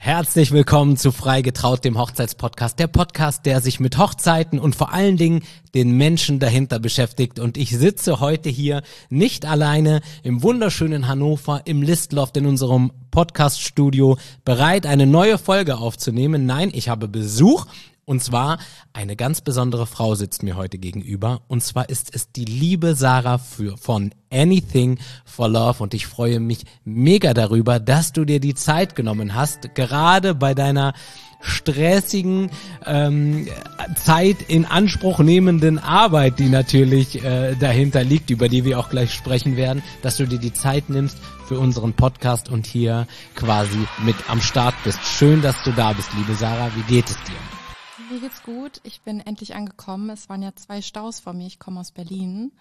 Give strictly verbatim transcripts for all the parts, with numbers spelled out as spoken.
Herzlich willkommen zu Frei getraut, dem Hochzeitspodcast. Der Podcast, der sich mit Hochzeiten und vor allen Dingen den Menschen dahinter beschäftigt. Und ich sitze heute hier nicht alleine im wunderschönen Hannover, im Listloft in unserem Podcaststudio, bereit, eine neue Folge aufzunehmen. Nein, ich habe Besuch. Und zwar eine ganz besondere Frau sitzt mir heute gegenüber. Und zwar ist es die liebe Sarah für, von Anything for Love. Und ich freue mich mega darüber, dass du dir die Zeit genommen hast, gerade bei deiner stressigen, ähm, Zeit in Anspruch nehmenden Arbeit, die natürlich äh, dahinter liegt, über die wir auch gleich sprechen werden, dass du dir die Zeit nimmst für unseren Podcast und hier quasi mit am Start bist. Schön, dass du da bist, liebe Sarah. Wie geht es dir? Mir geht's gut. Ich bin endlich angekommen. Es waren ja zwei Staus vor mir. Ich komme aus Berlin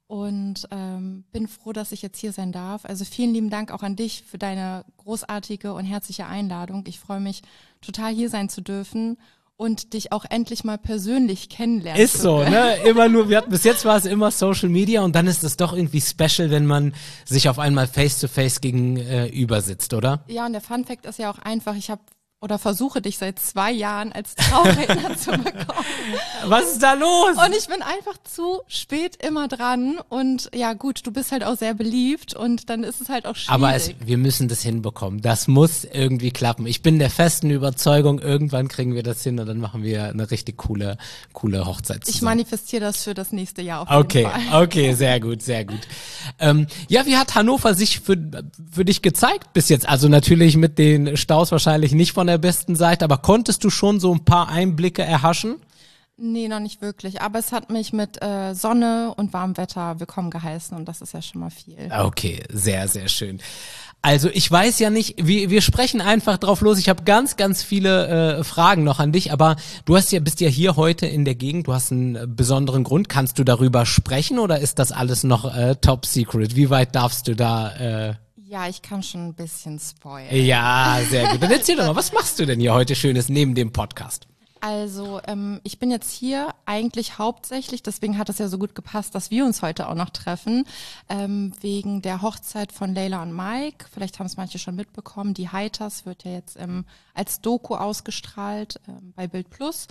und ähm, bin froh, dass ich jetzt hier sein darf. Also vielen lieben Dank auch an dich für deine großartige und herzliche Einladung. Ich freue mich total, hier sein zu dürfen und dich auch endlich mal persönlich kennenlernen Ist so, ne? Immer nur, wir hatten, bis jetzt war es immer Social Media und dann ist es doch irgendwie special, wenn man sich auf einmal face to face gegenüber sitzt, oder? Ja, und der Fun Fact ist ja auch einfach, ich habe oder versuche dich seit zwei Jahren als Trauredner zu bekommen. Was ist da los? Und ich bin einfach zu spät immer dran und ja gut, du bist halt auch sehr beliebt und dann ist es halt auch schwierig. Aber es, wir müssen das hinbekommen. Das muss irgendwie klappen. Ich bin der festen Überzeugung, irgendwann kriegen wir das hin und dann machen wir eine richtig coole, coole Hochzeit zusammen. Ich manifestiere das für das nächste Jahr auf jeden okay, Fall. Okay, okay, sehr gut, sehr gut. Ähm, ja, wie hat Hannover sich für, für dich gezeigt bis jetzt? Also natürlich mit den Staus wahrscheinlich nicht von der besten Seite, aber konntest du schon so ein paar Einblicke erhaschen? Nee, noch nicht wirklich, aber es hat mich mit äh, Sonne und warmem Wetter willkommen geheißen und das ist ja schon mal viel. Okay, sehr, sehr schön. Also ich weiß ja nicht, wir, wir sprechen einfach drauf los. Ich habe ganz, ganz viele äh, Fragen noch an dich, aber du hast ja, bist ja hier heute in der Gegend, du hast einen äh, besonderen Grund. Kannst du darüber sprechen oder ist das alles noch äh, top secret? Wie weit darfst du da... Äh Ja, ich kann schon ein bisschen spoilern. Ja, sehr gut. Dann erzähl doch mal, was machst du denn hier heute Schönes neben dem Podcast? Also ähm, ich bin jetzt hier eigentlich hauptsächlich, deswegen hat es ja so gut gepasst, dass wir uns heute auch noch treffen, ähm, wegen der Hochzeit von Leila und Mike. Vielleicht haben es manche schon mitbekommen, die Heiters wird ja jetzt ähm, als Doku ausgestrahlt ähm, bei Bild Plus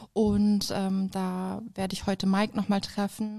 und ähm, da werde ich heute Mike nochmal treffen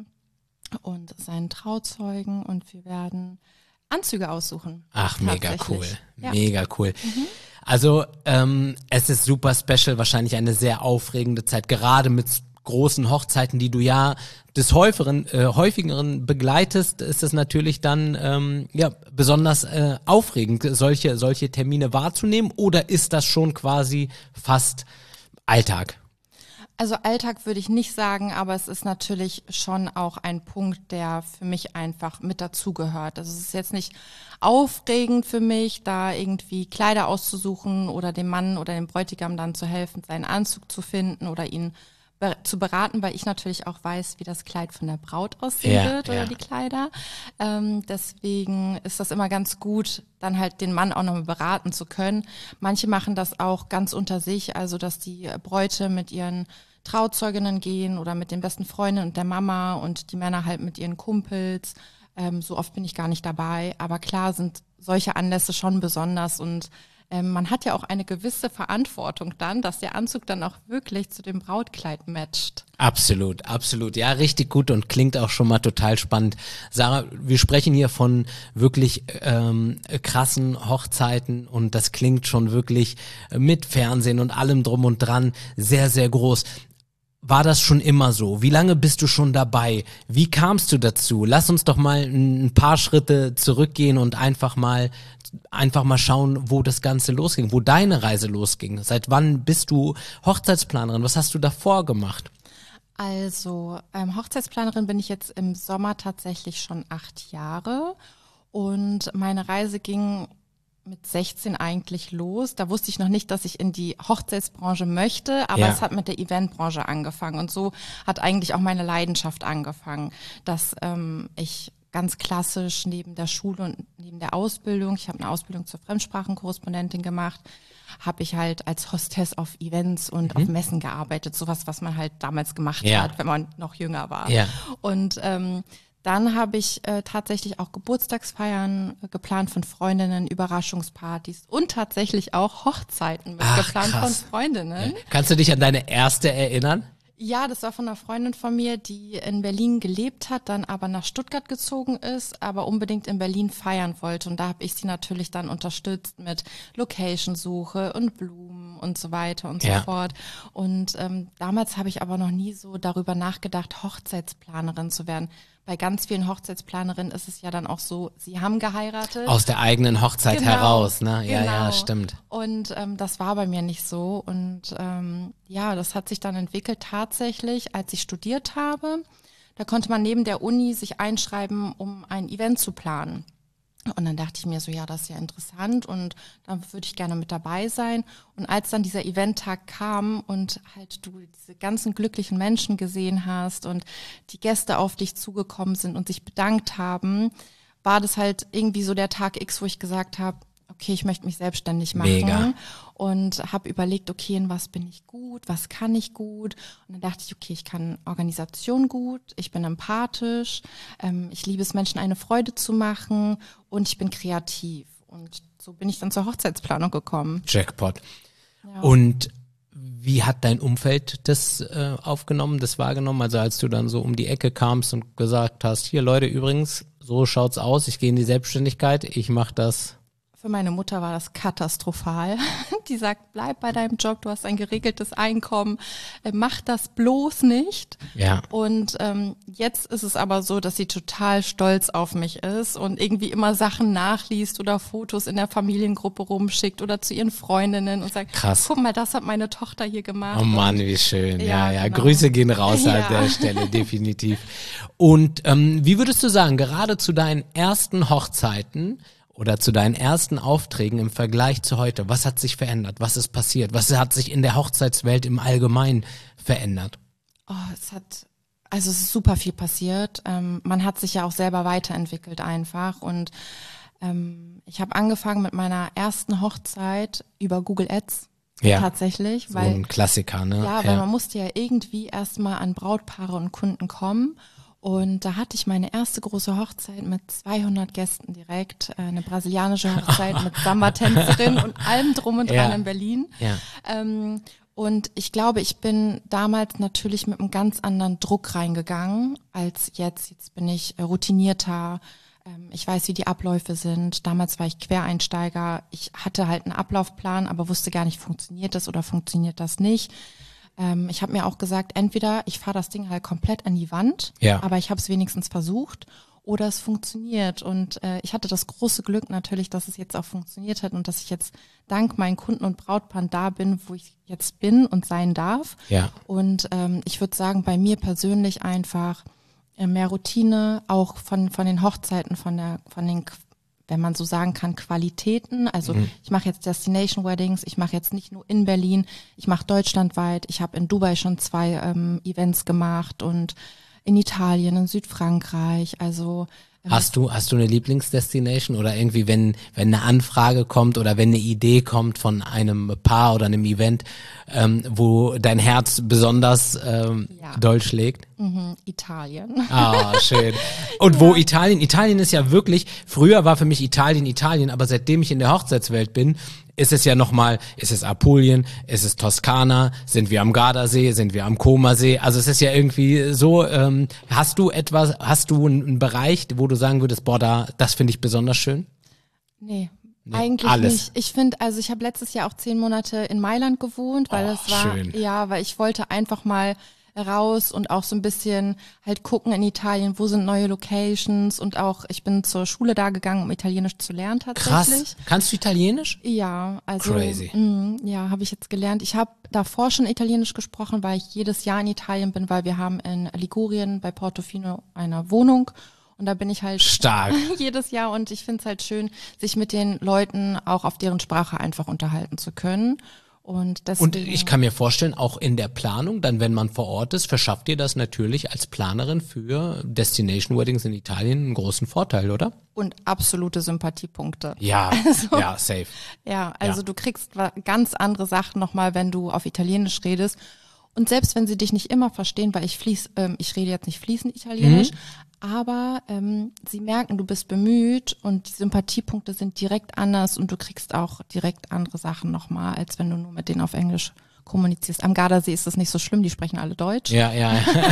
und seinen Trauzeugen und wir werden Anzüge aussuchen. Ach, mega cool. Ja. Mega cool. Mhm. Also ähm, es ist super special, wahrscheinlich eine sehr aufregende Zeit, gerade mit großen Hochzeiten, die du ja des häufigeren, äh, häufigeren begleitest, ist es natürlich dann ähm, ja besonders äh, aufregend, solche, solche Termine wahrzunehmen, oder ist das schon quasi fast Alltag? Also Alltag würde ich nicht sagen, aber es ist natürlich schon auch ein Punkt, der für mich einfach mit dazugehört. Also es ist jetzt nicht aufregend für mich, da irgendwie Kleider auszusuchen oder dem Mann oder dem Bräutigam dann zu helfen, seinen Anzug zu finden oder ihn be- zu beraten, weil ich natürlich auch weiß, wie das Kleid von der Braut aussehen ja, wird oder ja. die Kleider. Ähm, deswegen ist das immer ganz gut, dann halt den Mann auch nochmal beraten zu können. Manche machen das auch ganz unter sich, also dass die Bräute mit ihren Trauzeuginnen gehen oder mit den besten Freundinnen und der Mama und die Männer halt mit ihren Kumpels. Ähm, so oft bin ich gar nicht dabei. Aber klar sind solche Anlässe schon besonders und ähm, man hat ja auch eine gewisse Verantwortung dann, dass der Anzug dann auch wirklich zu dem Brautkleid matcht. Absolut, absolut. Ja, richtig gut und klingt auch schon mal total spannend. Sarah, wir sprechen hier von wirklich ähm, krassen Hochzeiten und das klingt schon wirklich mit Fernsehen und allem drum und dran sehr, sehr groß. War das schon immer so? Wie lange bist du schon dabei? Wie kamst du dazu? Lass uns doch mal ein paar Schritte zurückgehen und einfach mal einfach mal schauen, wo das Ganze losging, wo deine Reise losging. Seit wann bist du Hochzeitsplanerin? Was hast du davor gemacht? Also ähm, Hochzeitsplanerin bin ich jetzt im Sommer tatsächlich schon acht Jahre und meine Reise ging mit sechzehn eigentlich los. Da wusste ich noch nicht, dass ich in die Hochzeitsbranche möchte, aber ja. es hat mit der Eventbranche angefangen und so hat eigentlich auch meine Leidenschaft angefangen, dass ähm, ich ganz klassisch neben der Schule und neben der Ausbildung, ich habe eine Ausbildung zur Fremdsprachenkorrespondentin gemacht, habe ich halt als Hostess auf Events und mhm. auf Messen gearbeitet, sowas, was man halt damals gemacht ja. hat, wenn man noch jünger war. Ja. Und ähm, dann habe ich äh, tatsächlich auch Geburtstagsfeiern äh, geplant von Freundinnen, Überraschungspartys und tatsächlich auch Hochzeiten mit Ach, geplant krass. von Freundinnen. Ja. Kannst du dich an deine erste erinnern? Ja, das war von einer Freundin von mir, die in Berlin gelebt hat, dann aber nach Stuttgart gezogen ist, aber unbedingt in Berlin feiern wollte. Und da habe ich sie natürlich dann unterstützt mit Location-Suche und Blumen und so weiter und so Ja. fort. Und ähm, damals habe ich aber noch nie so darüber nachgedacht, Hochzeitsplanerin zu werden. Bei ganz vielen Hochzeitsplanerinnen ist es ja dann auch so, sie haben geheiratet. Aus der eigenen Hochzeit Genau, heraus, ne? Ja, genau. ja, stimmt. Und ähm, das war bei mir nicht so. Und ähm, ja, das hat sich dann entwickelt tatsächlich, als ich studiert habe. Da konnte man neben der Uni sich einschreiben, um ein Event zu planen. Und dann dachte ich mir so, ja, das ist ja interessant und dann würde ich gerne mit dabei sein. Und als dann dieser Eventtag kam und halt du diese ganzen glücklichen Menschen gesehen hast und die Gäste auf dich zugekommen sind und sich bedankt haben, war das halt irgendwie so der Tag X, wo ich gesagt habe, okay, ich möchte mich selbstständig machen. Mega. Und habe überlegt, okay, in was bin ich gut, was kann ich gut? Und dann dachte ich, okay, ich kann Organisation gut, ich bin empathisch, ähm, ich liebe es, Menschen eine Freude zu machen und ich bin kreativ. Und so bin ich dann zur Hochzeitsplanung gekommen. Jackpot. Ja. Und wie hat dein Umfeld das äh, aufgenommen, das wahrgenommen? Also als du dann so um die Ecke kamst und gesagt hast, hier Leute, übrigens, so schaut's aus, ich gehe in die Selbstständigkeit, ich mache das. Für meine Mutter war das katastrophal. Die sagt, bleib bei deinem Job, du hast ein geregeltes Einkommen, äh, mach das bloß nicht. Ja. Und ähm, jetzt ist es aber so, dass sie total stolz auf mich ist und irgendwie immer Sachen nachliest oder Fotos in der Familiengruppe rumschickt oder zu ihren Freundinnen und sagt, Krass. guck mal, das hat meine Tochter hier gemacht. Oh Mann, Und wie schön. Ja, Ja, ja, genau. Grüße gehen raus an Ja. der Stelle, definitiv. Und ähm, wie würdest du sagen, gerade zu deinen ersten Hochzeiten oder zu deinen ersten Aufträgen im Vergleich zu heute, was hat sich verändert? Was ist passiert? Was hat sich in der Hochzeitswelt im Allgemeinen verändert? Oh, es hat, also es ist super viel passiert. Ähm, man hat sich ja auch selber weiterentwickelt einfach und ähm, ich habe angefangen mit meiner ersten Hochzeit über Google Ads. Ja. Tatsächlich, So weil ein Klassiker, ne? ja, weil man musste ja irgendwie erstmal an Brautpaare und Kunden kommen. Und da hatte ich meine erste große Hochzeit mit zweihundert Gästen direkt, äh, eine brasilianische Hochzeit mit Samba-Tänzerin und allem drum und dran Ja. in Berlin. Ja. Ähm, und ich glaube, ich bin damals natürlich mit einem ganz anderen Druck reingegangen als jetzt. Jetzt bin ich äh, routinierter. Ähm, ich weiß, wie die Abläufe sind. Damals war ich Quereinsteiger. Ich hatte halt einen Ablaufplan, aber wusste gar nicht, funktioniert das oder funktioniert das nicht. Ähm, ich habe mir auch gesagt, entweder ich fahre das Ding halt komplett an die Wand, Ja. aber ich habe es wenigstens versucht, oder es funktioniert. Und äh, ich hatte das große Glück natürlich, dass es jetzt auch funktioniert hat und dass ich jetzt dank meinen Kunden und Brautpaaren da bin, wo ich jetzt bin und sein darf. Ja. Und ähm, ich würde sagen, bei mir persönlich einfach äh, mehr Routine, auch von von den Hochzeiten, von der von den, wenn man so sagen kann, Qualitäten. Also Mhm. ich mache jetzt Destination Weddings, ich mache jetzt nicht nur in Berlin, ich mache deutschlandweit. Ich habe in Dubai schon zwei ähm, Events gemacht und in Italien, in Südfrankreich. Also ähm, Hast du, hast du eine Lieblingsdestination oder irgendwie, wenn, wenn eine Anfrage kommt oder wenn eine Idee kommt von einem Paar oder einem Event, ähm, wo dein Herz besonders ähm, Ja. doll schlägt? mhm, Italien. Ah, schön. Und wo Italien, Italien ist ja wirklich, früher war für mich Italien Italien, aber seitdem ich in der Hochzeitswelt bin, ist es ja nochmal, ist es Apulien, ist es Toskana, sind wir am Gardasee, sind wir am Comersee, also es ist ja irgendwie so, ähm, hast du etwas, hast du einen Bereich, wo du sagen würdest, boah, da, das finde ich besonders schön? Nee, Nee, eigentlich alles. nicht. Ich finde, also ich habe letztes Jahr auch zehn Monate in Mailand gewohnt, weil Oh, das war, schön. ja, weil ich wollte einfach mal raus und auch so ein bisschen halt gucken in Italien, wo sind neue Locations und auch, ich bin zur Schule da gegangen, um Italienisch zu lernen tatsächlich. Krass. Kannst du Italienisch? Ja, also Crazy. mh, ja, habe ich jetzt gelernt. Ich habe davor schon Italienisch gesprochen, weil ich jedes Jahr in Italien bin, weil wir haben in Ligurien bei Portofino eine Wohnung und da bin ich halt Stark. jedes Jahr und ich finde es halt schön, sich mit den Leuten auch auf deren Sprache einfach unterhalten zu können. Und deswegen, Und ich kann mir vorstellen, auch in der Planung, dann wenn man vor Ort ist, verschafft dir das natürlich als Planerin für Destination Weddings in Italien einen großen Vorteil, oder? und absolute Sympathiepunkte. Ja, Also- ja, safe. Ja, also Ja. du kriegst wa- ganz andere Sachen nochmal, wenn du auf Italienisch redest. Und selbst wenn sie dich nicht immer verstehen, weil ich fließ, ähm, ich rede jetzt nicht fließend Italienisch, Aber ähm, sie merken, du bist bemüht und die Sympathiepunkte sind direkt anders und du kriegst auch direkt andere Sachen nochmal, als wenn du nur mit denen auf Englisch kommunizierst. Am Gardasee ist das nicht so schlimm, die sprechen alle Deutsch. Ja, ja.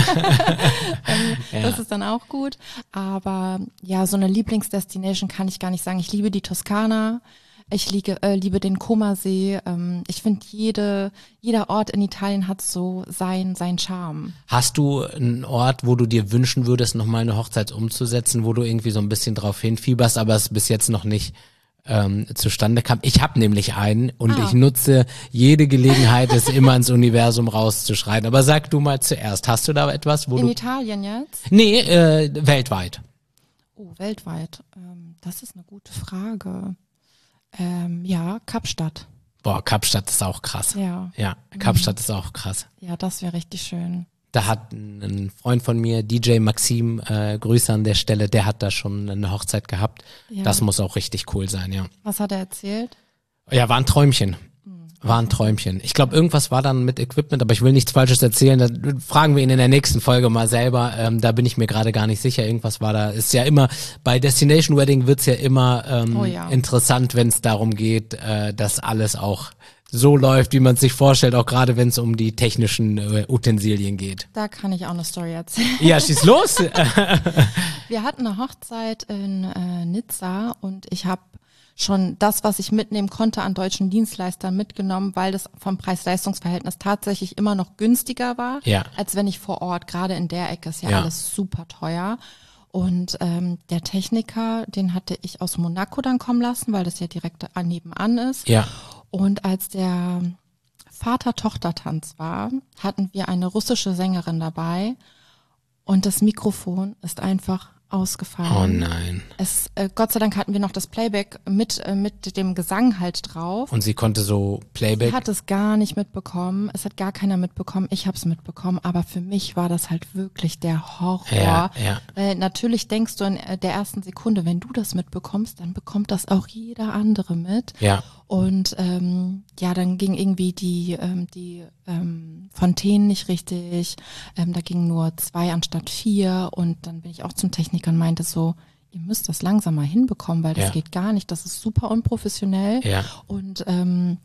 ähm, Ja. Das ist dann auch gut. Aber ja, so eine Lieblingsdestination kann ich gar nicht sagen. Ich liebe die Toskana. Ich liege, äh, liebe den Comersee. Ähm, ich finde, jede, jeder Ort in Italien hat so sein, sein Charme. Hast du einen Ort, wo du dir wünschen würdest, nochmal eine Hochzeit umzusetzen, wo du irgendwie so ein bisschen drauf hinfieberst, aber es bis jetzt noch nicht ähm, zustande kam? Ich habe nämlich einen und Ah. ich nutze jede Gelegenheit, es immer ins Universum rauszuschreien. Aber sag du mal zuerst, hast du da etwas, wo In du... Italien jetzt? Nee, äh, weltweit. Oh, weltweit. Ähm, das ist eine gute Frage. Ähm, ja, Kapstadt. Boah, Kapstadt ist auch krass. Ja, Ja, Kapstadt ist auch krass. ja, das wäre richtig schön. Da hat ein ein Freund von mir, D J Maxim, äh, Grüße an der Stelle, der hat da schon eine Hochzeit gehabt. Ja. Das muss auch richtig cool sein, ja. Was hat er erzählt? Ja, war ein Träumchen. War ein Träumchen. Ich glaube, irgendwas war dann mit Equipment, aber ich will nichts Falsches erzählen. Da fragen wir ihn in der nächsten Folge mal selber. Ähm, da bin ich mir gerade gar nicht sicher. Irgendwas war da. Ist ja immer, bei Destination Wedding wird's ja immer ähm, Oh ja. interessant, wenn es darum geht, äh, dass alles auch so läuft, wie man es sich vorstellt, auch gerade wenn es um die technischen äh, Utensilien geht. Da kann ich auch eine Story erzählen. Ja, schieß los. Wir hatten eine Hochzeit in äh, Nizza und ich habe schon das, was ich mitnehmen konnte an deutschen Dienstleistern mitgenommen, weil das vom Preis-Leistungs-Verhältnis tatsächlich immer noch günstiger war, Ja. als wenn ich vor Ort, gerade in der Ecke ist ja, Ja. alles super teuer. Und ähm, der Techniker, den hatte ich aus Monaco dann kommen lassen, weil das ja direkt nebenan ist. Ja. Und als der Vater-Tochter-Tanz war, hatten wir eine russische Sängerin dabei und das Mikrofon ist einfach ausgefallen. Oh nein. Es, äh, Gott sei Dank hatten wir noch das Playback mit, äh, mit dem Gesang halt drauf. Und sie konnte so Playback. Sie hat es gar nicht mitbekommen. Es hat gar keiner mitbekommen. Ich habe es mitbekommen. Aber für mich war das halt wirklich der Horror. Ja, ja. Weil natürlich denkst du in äh, der ersten Sekunde, wenn du das mitbekommst, dann bekommt das auch jeder andere mit. Ja. Und ähm, ja, dann ging irgendwie die, ähm, die ähm, Fontänen nicht richtig. Ähm, da gingen nur zwei anstatt vier. Und dann bin ich auch zum Techniker und meinte so, ihr müsst das langsam mal hinbekommen, weil das Ja. geht gar nicht. Das ist super unprofessionell. Ja. Und ähm,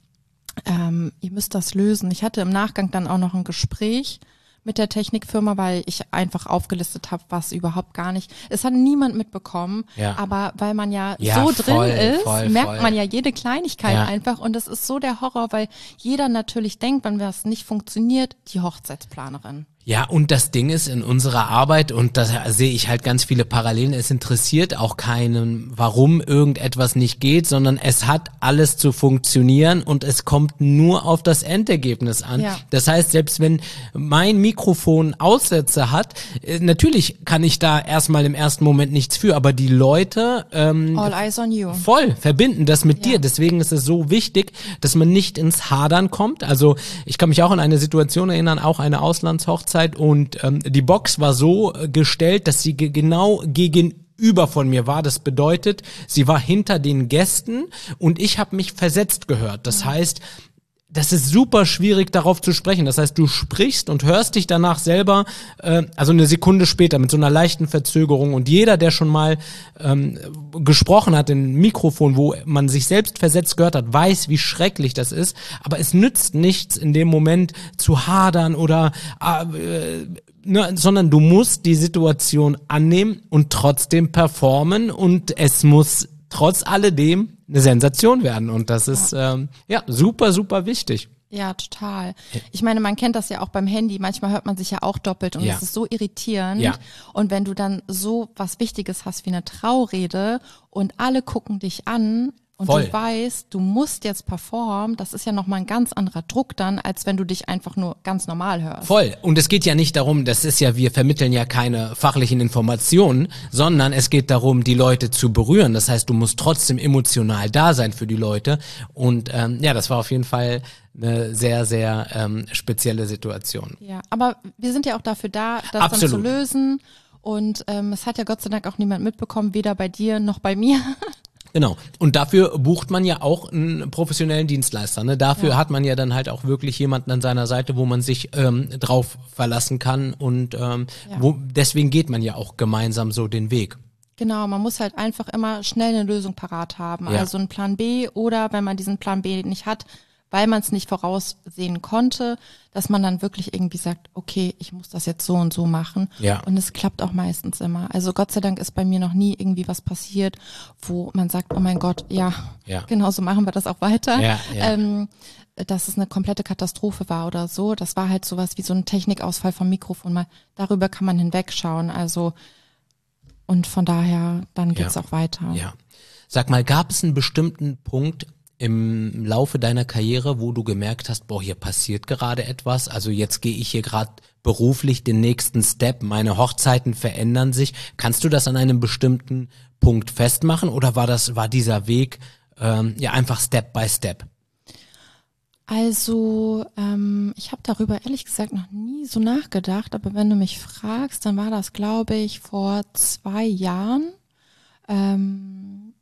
ähm, ihr müsst das lösen. Ich hatte im Nachgang dann auch noch ein Gespräch mit der Technikfirma, weil ich einfach aufgelistet habe, was überhaupt gar nicht. Es hat niemand mitbekommen, Ja. aber weil man ja, Ja, so voll, drin ist, voll, merkt voll. man ja jede Kleinigkeit Ja. einfach und das ist so der Horror, weil jeder natürlich denkt, wenn das nicht funktioniert, die Hochzeitsplanerin. Ja, und das Ding ist in unserer Arbeit, und da sehe ich halt ganz viele Parallelen, es interessiert auch keinen, warum irgendetwas nicht geht, sondern es hat alles zu funktionieren und es kommt nur auf das Endergebnis an. Ja. Das heißt, selbst wenn mein Mikrofon Aussätze hat, äh, natürlich kann ich da erstmal im ersten Moment nichts für, aber die Leute ähm, All eyes on you. voll verbinden das mit Ja. dir. Deswegen ist es so wichtig, dass man nicht ins Hadern kommt. Also ich kann mich auch an eine Situation erinnern, auch eine Auslandshochzeit, und ähm, die Box war so äh, gestellt, dass sie ge- genau gegenüber von mir war. Das bedeutet, sie war hinter den Gästen und ich habe mich versetzt gehört. Das heißt, das ist super schwierig, darauf zu sprechen. Das heißt, du sprichst und hörst dich danach selber, äh, also eine Sekunde später mit so einer leichten Verzögerung. Und jeder, der schon mal ähm, gesprochen hat in Mikrofon, wo man sich selbst versetzt gehört hat, weiß, wie schrecklich das ist. Aber es nützt nichts, in dem Moment zu hadern oder äh, ne, sondern du musst die Situation annehmen und trotzdem performen. Und es muss trotz alledem eine Sensation werden und das ist ähm, ja super, super wichtig. Ja, total. Ich meine, man kennt das ja auch beim Handy. Manchmal hört man sich ja auch doppelt und Ja. es ist so irritierend. Ja. Und wenn du dann so was Wichtiges hast wie eine Traurede und alle gucken dich an und Voll. du weißt, du musst jetzt performen, das ist ja nochmal ein ganz anderer Druck dann, als wenn du dich einfach nur ganz normal hörst. Voll. Und es geht ja nicht darum, das ist ja, wir vermitteln ja keine fachlichen Informationen, sondern es geht darum, die Leute zu berühren. Das heißt, du musst trotzdem emotional da sein für die Leute. Und ähm, ja, das war auf jeden Fall eine sehr, sehr ähm, spezielle Situation. Ja, aber wir sind ja auch dafür da, das Absolut. dann zu lösen. Und ähm, es hat ja Gott sei Dank auch niemand mitbekommen, weder bei dir noch bei mir. Genau. Und dafür bucht man ja auch einen professionellen Dienstleister. Ne? Dafür ja. hat man ja dann halt auch wirklich jemanden an seiner Seite, wo man sich ähm, drauf verlassen kann. Und ähm, ja. wo, deswegen geht man ja auch gemeinsam so den Weg. Genau, man muss halt einfach immer schnell eine Lösung parat haben. Ja. Also einen Plan B oder wenn man diesen Plan B nicht hat, weil man es nicht voraussehen konnte, dass man dann wirklich irgendwie sagt, okay, ich muss das jetzt so und so machen. Ja. Und es klappt auch meistens immer. Also Gott sei Dank ist bei mir noch nie irgendwie was passiert, wo man sagt, oh mein Gott, ja, ja. genau so machen wir das auch weiter. Ja, ja. Ähm, dass es eine komplette Katastrophe war oder so. Das war halt sowas wie so ein Technikausfall vom Mikrofon. Mal darüber kann man hinwegschauen. Also und von daher, dann geht's ja. auch weiter. Ja. Sag mal, gab es einen bestimmten Punkt im Laufe deiner Karriere, wo du gemerkt hast, boah, hier passiert gerade etwas, also jetzt gehe ich hier gerade beruflich den nächsten Step, meine Hochzeiten verändern sich. Kannst du das an einem bestimmten Punkt festmachen oder war das, war dieser Weg ähm, ja einfach Step by Step? Also ähm, ich habe darüber ehrlich gesagt noch nie so nachgedacht, aber wenn du mich fragst, dann war das, glaube ich, vor zwei Jahren ähm,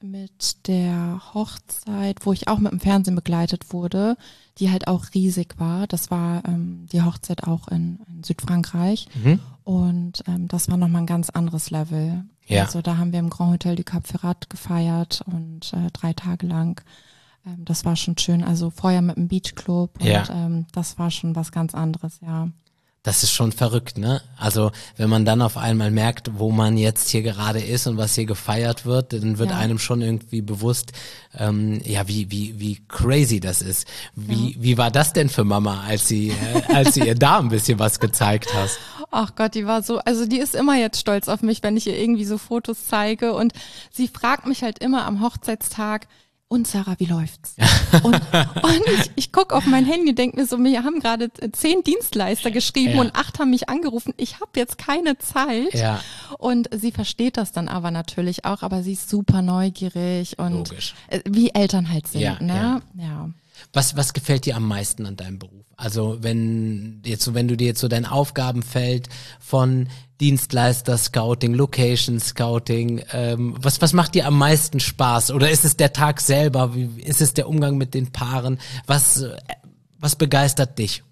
mit der Hochzeit, wo ich auch mit dem Fernsehen begleitet wurde, die halt auch riesig war. Das war ähm, die Hochzeit auch in, in Südfrankreich Mhm. und ähm, das war nochmal ein ganz anderes Level. Ja. Also da haben wir im Grand Hotel du Cap Ferrat gefeiert und äh, drei Tage lang. Ähm, das war schon schön. Also vorher mit dem Beachclub und Ja. ähm, das war schon was ganz anderes, ja. Das ist schon verrückt, ne? Also wenn man dann auf einmal merkt, wo man jetzt hier gerade ist und was hier gefeiert wird, dann wird Ja. einem schon irgendwie bewusst, ähm, ja, wie wie wie crazy das ist. Wie wie war das denn für Mama, als sie äh, als sie ihr da ein bisschen was gezeigt hast? Ach Gott, die war so, also die ist immer jetzt stolz auf mich, wenn ich ihr irgendwie so Fotos zeige und sie fragt mich halt immer am Hochzeitstag, und Sarah, wie läuft's? Und, und ich, ich gucke auf mein Handy und denke mir so, wir haben gerade zehn Dienstleister geschrieben Ja. und acht haben mich angerufen. Ich habe jetzt keine Zeit. Ja. Und sie versteht das dann aber natürlich auch, aber sie ist super neugierig und Logisch. äh, wie Eltern halt sind, Ja, ne? Ja. Was, was gefällt dir am meisten an deinem Beruf? Also wenn jetzt so, wenn du dir jetzt so dein Aufgabenfeld von Dienstleister Scouting, Location Scouting, ähm, was, was macht dir am meisten Spaß? Oder ist es der Tag selber? Wie, ist es der Umgang mit den Paaren? Was, äh, was begeistert dich?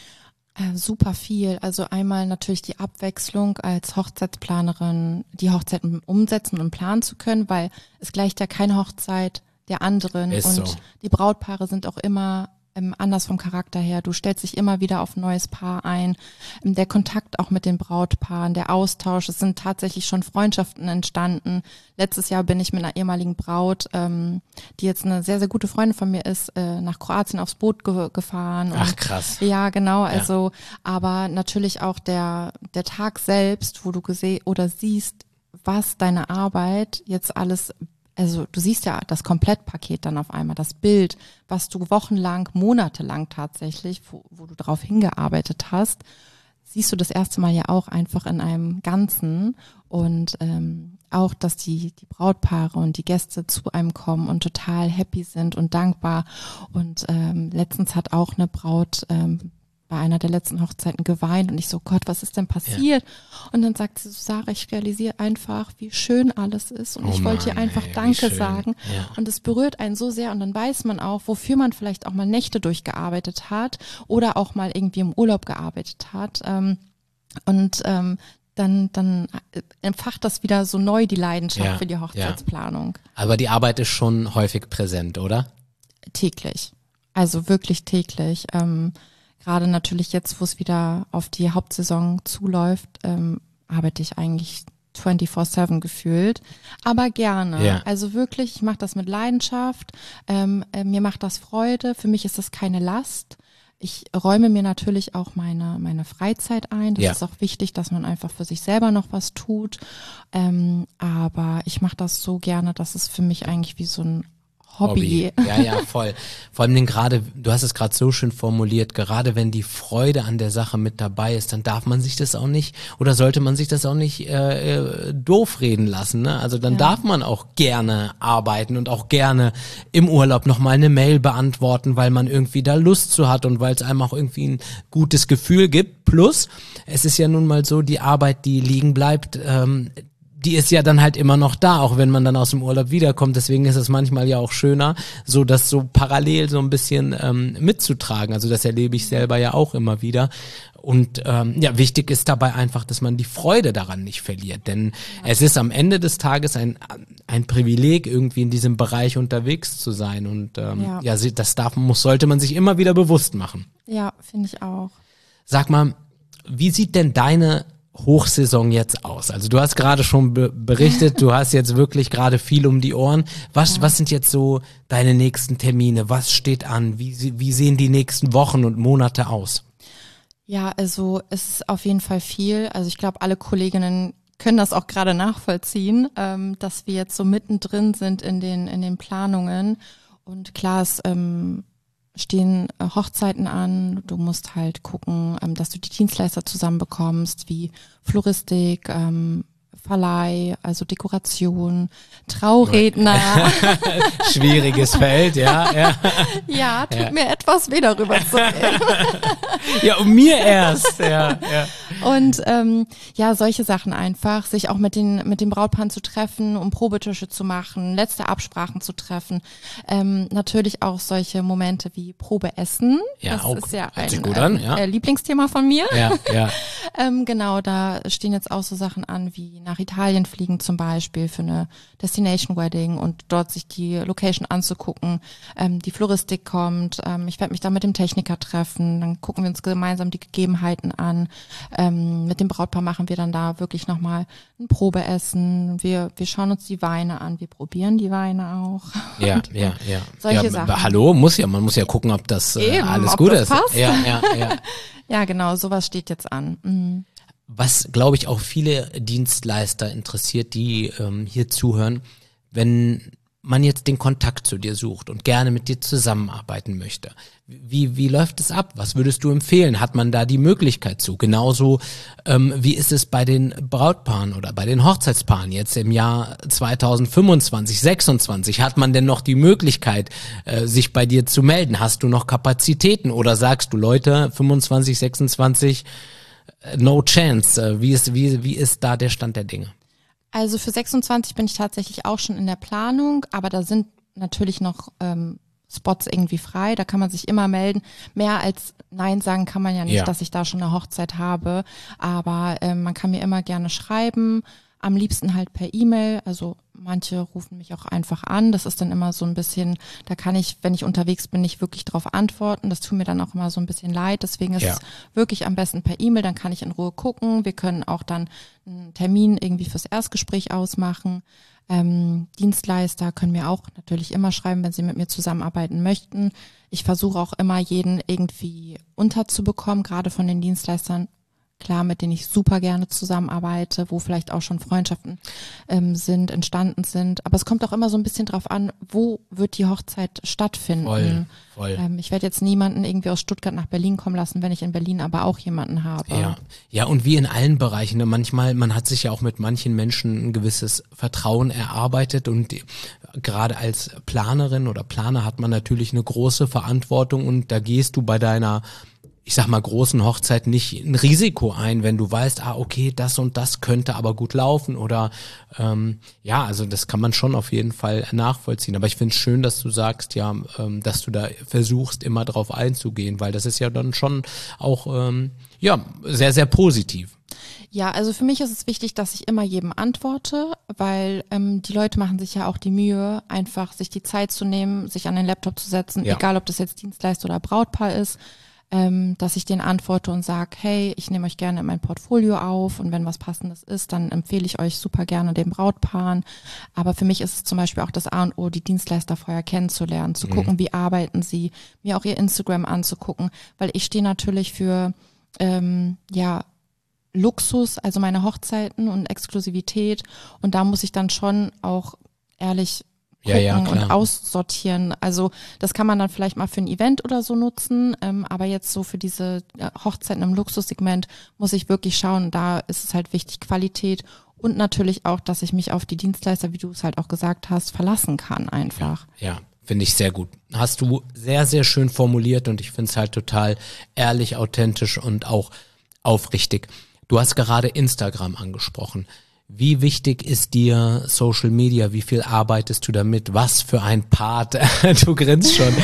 Äh, super viel. Also einmal natürlich die Abwechslung als Hochzeitsplanerin, die Hochzeiten umsetzen und planen zu können, weil es gleicht ja keine Hochzeit der anderen Ist und so. die Brautpaare sind auch immer ähm, anders vom Charakter her. Du stellst dich immer wieder auf ein neues Paar ein. Ähm, der Kontakt auch mit den Brautpaaren, der Austausch, es sind tatsächlich schon Freundschaften entstanden. Letztes Jahr bin ich mit einer ehemaligen Braut, ähm, die jetzt eine sehr, sehr gute Freundin von mir ist, äh, nach Kroatien aufs Boot ge- gefahren. Ach, und, krass. Ja, genau. Also, aber natürlich auch der der Tag selbst, wo du gesehen oder siehst, was deine Arbeit jetzt alles. Also du siehst ja das Komplettpaket dann auf einmal, das Bild, was du wochenlang, monatelang tatsächlich, wo, wo du darauf hingearbeitet hast, siehst du das erste Mal ja auch einfach in einem Ganzen und ähm, auch, dass die die Brautpaare und die Gäste zu einem kommen und total happy sind und dankbar und ähm, letztens hat auch eine Braut ähm, bei einer der letzten Hochzeiten geweint und ich so, Gott, was ist denn passiert? Ja. Und dann sagt sie so, Sarah, ich realisiere einfach, wie schön alles ist und Oh ich wollte dir Mann, einfach ey, wie Danke schön. sagen. Ja. Und es berührt einen so sehr und dann weiß man auch, wofür man vielleicht auch mal Nächte durchgearbeitet hat oder auch mal irgendwie im Urlaub gearbeitet hat. Ähm, und ähm, dann, dann entfacht das wieder so neu die Leidenschaft Ja, für die Hochzeitsplanung. Aber die Arbeit ist schon häufig präsent, oder? Täglich. Also wirklich täglich. Ähm, Gerade natürlich jetzt, wo es wieder auf die Hauptsaison zuläuft, ähm, arbeite ich eigentlich vierundzwanzig sieben gefühlt, aber gerne. Ja. Also wirklich, ich mache das mit Leidenschaft, ähm, äh, mir macht das Freude, für mich ist das keine Last. Ich räume mir natürlich auch meine meine Freizeit ein. Das Ja. ist auch wichtig, dass man einfach für sich selber noch was tut. Ähm, aber ich mache das so gerne, dass es für mich eigentlich wie so ein Hobby. Ja, ja, voll. Vor allem den gerade, du hast es gerade so schön formuliert, gerade wenn die Freude an der Sache mit dabei ist, dann darf man sich das auch nicht oder sollte man sich das auch nicht äh, äh, doof reden lassen. Ne? Also dann Ja. darf man auch gerne arbeiten und auch gerne im Urlaub nochmal eine Mail beantworten, weil man irgendwie da Lust zu hat und weil es einem auch irgendwie ein gutes Gefühl gibt. Plus, es ist ja nun mal so, die Arbeit, die liegen bleibt, ähm, die ist ja dann halt immer noch da, auch wenn man dann aus dem Urlaub wiederkommt. Deswegen ist es manchmal ja auch schöner, so das so parallel so ein bisschen ähm, mitzutragen. Also das erlebe ich selber ja auch immer wieder. Und ähm, ja, wichtig ist dabei einfach, dass man die Freude daran nicht verliert. Denn ja. es ist am Ende des Tages ein ein Privileg, irgendwie in diesem Bereich unterwegs zu sein. Und ähm, ja. ja, das darf, muss, sollte man sich immer wieder bewusst machen. Ja, finde ich auch. Sag mal, wie sieht denn deine Hochsaison jetzt aus? Also du hast gerade schon be- berichtet, du hast jetzt wirklich gerade viel um die Ohren. Was, ja. was sind jetzt so deine nächsten Termine? Was steht an? Wie, wie sehen die nächsten Wochen und Monate aus? Ja, also es ist auf jeden Fall viel. Also ich glaube, alle Kolleginnen können das auch gerade nachvollziehen, ähm, dass wir jetzt so mittendrin sind in den in den Planungen. Und klar, es ähm, stehen äh, Hochzeiten an. Du musst halt gucken, ähm, dass du die Dienstleister zusammenbekommst, wie Floristik, ähm, Verleih, also Dekoration, Trauredner. Schwieriges Feld, ja. Ja, ja tut ja. mir etwas weh, darüber zu reden. Ja, um mir erst, ja. ja. Und ähm, ja, solche Sachen einfach, sich auch mit den mit dem Brautpaaren zu treffen, um Probetische zu machen, letzte Absprachen zu treffen. Ähm, natürlich auch solche Momente wie Probeessen. Ja, das auch. ist ja Hört sich ein gut an, ja. äh, Lieblingsthema von mir. Ja, ja. ähm, genau, da stehen jetzt auch so Sachen an wie nach Italien fliegen zum Beispiel für eine Destination Wedding und dort sich die Location anzugucken. Ähm, die Floristik kommt. Ähm, ich werde mich da mit dem Techniker treffen. Dann gucken wir uns gemeinsam die Gegebenheiten an. Ähm, mit dem Brautpaar machen wir dann da wirklich nochmal ein Probeessen. Wir, wir schauen uns die Weine an. Wir probieren die Weine auch. Ja, und ja, ja. Solche ja, Sachen. Hallo, muss ja, man muss ja gucken, ob das äh, Eben, alles ob gut das ist. Passt. Ja, ja, ja. Ja, genau, sowas steht jetzt an. Mhm. Was, glaube ich, auch viele Dienstleister interessiert, die ähm, hier zuhören, wenn man jetzt den Kontakt zu dir sucht und gerne mit dir zusammenarbeiten möchte. Wie, wie läuft es ab? Was würdest du empfehlen? Hat man da die Möglichkeit zu? Genauso, ähm, wie ist es bei den Brautpaaren oder bei den Hochzeitspaaren jetzt im Jahr zweitausendfünfundzwanzig, sechsundzwanzig? Hat man denn noch die Möglichkeit, äh, sich bei dir zu melden? Hast du noch Kapazitäten oder sagst du, Leute, fünfundzwanzig, sechsundzwanzig, no chance? Wie ist, wie, wie ist da der Stand der Dinge? Also für sechsundzwanzig bin ich tatsächlich auch schon in der Planung, aber da sind natürlich noch ähm, Spots irgendwie frei, da kann man sich immer melden. Mehr als Nein sagen kann man ja nicht, Ja. dass ich da schon eine Hochzeit habe, aber ähm, man kann mir immer gerne schreiben, am liebsten halt per E-Mail, also manche rufen mich auch einfach an, das ist dann immer so ein bisschen, da kann ich, wenn ich unterwegs bin, nicht wirklich drauf antworten, das tut mir dann auch immer so ein bisschen leid, deswegen ist Ja. es wirklich am besten per E-Mail, dann kann ich in Ruhe gucken, wir können auch dann einen Termin irgendwie fürs Erstgespräch ausmachen. Ähm, Dienstleister können mir auch natürlich immer schreiben, wenn sie mit mir zusammenarbeiten möchten. Ich versuche auch immer jeden irgendwie unterzubekommen, gerade von den Dienstleistern, klar, mit denen ich super gerne zusammenarbeite, wo vielleicht auch schon Freundschaften ähm, sind, entstanden sind. Aber es kommt auch immer so ein bisschen drauf an, wo wird die Hochzeit stattfinden. Voll, voll. Ähm, ich werde jetzt niemanden irgendwie aus Stuttgart nach Berlin kommen lassen, wenn ich in Berlin aber auch jemanden habe. Ja, ja, und wie in allen Bereichen, ne? Manchmal, man hat sich ja auch mit manchen Menschen ein gewisses Vertrauen erarbeitet und die, gerade als Planerin oder Planer hat man natürlich eine große Verantwortung und da gehst du bei deiner, ich sag mal, großen Hochzeit nicht ein Risiko ein, wenn du weißt, ah, okay, das und das könnte aber gut laufen oder ähm, ja, also das kann man schon auf jeden Fall nachvollziehen. Aber ich finde es schön, dass du sagst, ja, ähm, dass du da versuchst, immer drauf einzugehen, weil das ist ja dann schon auch ähm, ja sehr, sehr positiv. Ja, also für mich ist es wichtig, dass ich immer jedem antworte, weil ähm, die Leute machen sich ja auch die Mühe, einfach sich die Zeit zu nehmen, sich an den Laptop zu setzen, Ja. egal ob das jetzt Dienstleister oder Brautpaar ist. Ähm, dass ich denen antworte und sage, hey, ich nehme euch gerne in mein Portfolio auf und wenn was Passendes ist, dann empfehle ich euch super gerne den Brautpaaren. Aber für mich ist es zum Beispiel auch das A und O, die Dienstleister vorher kennenzulernen, zu Mhm. gucken, wie arbeiten sie, mir auch ihr Instagram anzugucken, weil ich stehe natürlich für ähm, ja Luxus, also meine Hochzeiten und Exklusivität und da muss ich dann schon auch ehrlich Ja, ja, gucken klar. und aussortieren. Also das kann man dann vielleicht mal für ein Event oder so nutzen, ähm, aber jetzt so für diese äh, Hochzeiten im Luxussegment muss ich wirklich schauen, da ist es halt wichtig, Qualität und natürlich auch, dass ich mich auf die Dienstleister, wie du es halt auch gesagt hast, verlassen kann einfach. Ja, finde ich sehr gut. Hast du sehr, sehr schön formuliert und ich finde es halt total ehrlich, authentisch und auch aufrichtig. Du hast gerade Instagram angesprochen. Wie wichtig ist dir Social Media? Wie viel arbeitest du damit? Was für ein Part? Du grinst schon.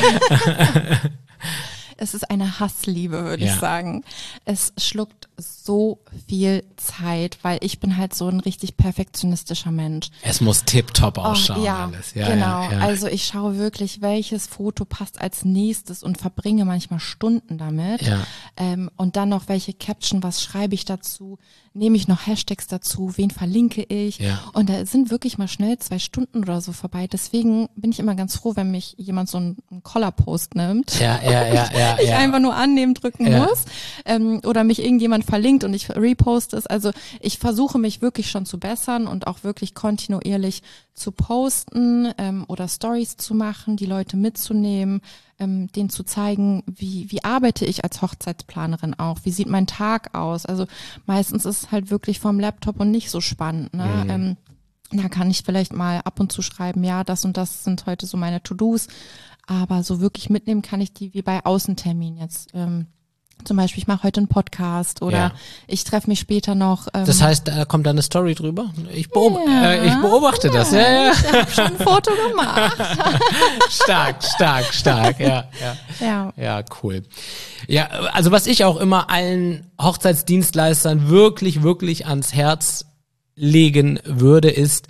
Es ist eine Hassliebe, würde Ja. ich sagen. Es schluckt so viel Zeit, weil ich bin halt so ein richtig perfektionistischer Mensch. Es muss tipptopp Oh, ausschauen ja, alles. Ja, genau. ja, ja. Also ich schaue wirklich, welches Foto passt als nächstes und verbringe manchmal Stunden damit. Ja. Ähm, und dann noch welche Caption, was schreibe ich dazu? Nehme ich noch Hashtags dazu? Wen verlinke ich? Ja. Und da sind wirklich mal schnell zwei Stunden oder so vorbei. Deswegen bin ich immer ganz froh, wenn mich jemand so einen, einen Collar-Post nimmt. Ja, ja, ja, ja, ich ja. einfach nur annehmen drücken Ja. muss ähm, oder mich irgendjemand verlinkt und ich reposte es. Also ich versuche mich wirklich schon zu bessern und auch wirklich kontinuierlich zu posten ähm, oder Stories zu machen, die Leute mitzunehmen, ähm, denen zu zeigen, wie wie arbeite ich als Hochzeitsplanerin auch, wie sieht mein Tag aus. Also meistens ist es halt wirklich vom Laptop und nicht so spannend. Ne? Mhm. Ähm, da kann ich vielleicht mal ab und zu schreiben, ja, das und das sind heute so meine To-Dos. Aber so wirklich mitnehmen kann ich die wie bei Außenterminen jetzt. Ähm, zum Beispiel, ich mache heute einen Podcast oder Ja. ich treffe mich später noch. Ähm, Das heißt, da kommt da eine Story drüber? Ich, beob Ja. äh, ich beobachte das. Ja, ja. ich habe schon ein Foto gemacht. Stark, stark, stark. Ja, ja. Ja. Ja, cool. Ja, also was ich auch immer allen Hochzeitsdienstleistern wirklich, wirklich ans Herz legen würde, ist,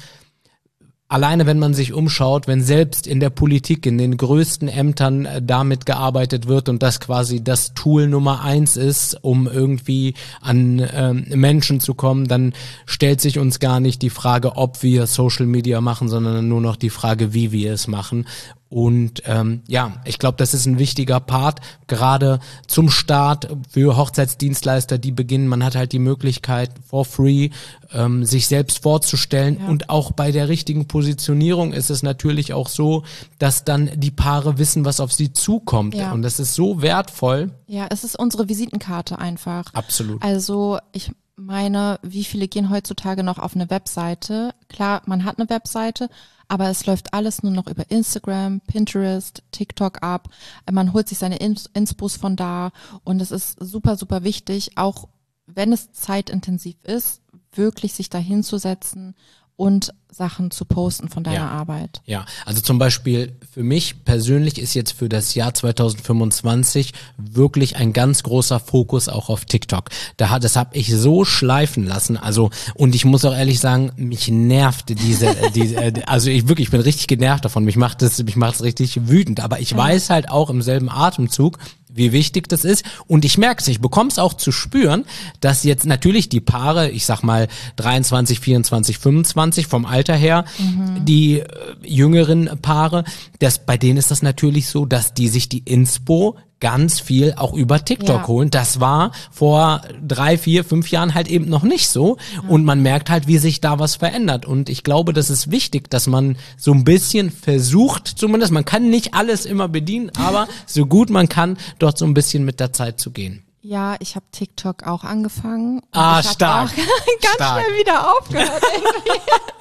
alleine wenn man sich umschaut, wenn selbst in der Politik, in den größten Ämtern äh, damit gearbeitet wird und das quasi das Tool Nummer eins ist, um irgendwie an ähm, Menschen zu kommen, dann stellt sich uns gar nicht die Frage, ob wir Social Media machen, sondern nur noch die Frage, wie wir es machen. Und ähm, ja, ich glaube, das ist ein wichtiger Part, gerade zum Start für Hochzeitsdienstleister, die beginnen. Man hat halt die Möglichkeit, for free ähm, sich selbst vorzustellen. Ja. Und auch bei der richtigen Positionierung ist es natürlich auch so, dass dann die Paare wissen, was auf sie zukommt. Ja. Und das ist so wertvoll. Ja, es ist unsere Visitenkarte einfach. Absolut. Also ich meine, wie viele gehen heutzutage noch auf eine Webseite? Klar, man hat eine Webseite, aber es läuft alles nur noch über Instagram, Pinterest, TikTok ab. Man holt sich seine Ins- Inspos von da und es ist super, super wichtig, auch wenn es zeitintensiv ist, wirklich sich da hinzusetzen und Sachen zu posten von deiner Ja. Arbeit. Ja, also zum Beispiel für mich persönlich ist jetzt für das Jahr zwanzig fünfundzwanzig wirklich ein ganz großer Fokus auch auf TikTok. Da hat, das habe ich so schleifen lassen. Also und ich muss auch ehrlich sagen, mich nervt diese, äh, diese äh, also ich wirklich, ich bin richtig genervt davon. Mich macht das, mich macht es richtig wütend. Aber ich weiß halt auch im selben Atemzug, wie wichtig das ist. Und ich merke es, ich bekomme es auch zu spüren, dass jetzt natürlich die Paare, ich sag mal dreiundzwanzig, vierundzwanzig, fünfundzwanzig vom Alter her, mhm. die äh, jüngeren Paare, das, bei denen ist das natürlich so, dass die sich die Inspo ganz viel auch über TikTok Ja. holen. Das war vor drei, vier, fünf Jahren halt eben noch nicht so. Ja. Und man merkt halt, wie sich da was verändert. Und ich glaube, das ist wichtig, dass man so ein bisschen versucht, zumindest, man kann nicht alles immer bedienen, aber so gut man kann, dort so ein bisschen mit der Zeit zu gehen. Ja, ich habe TikTok auch angefangen. Und Ah, ich hab stark. Auch ganz Stark. schnell wieder aufgehört irgendwie.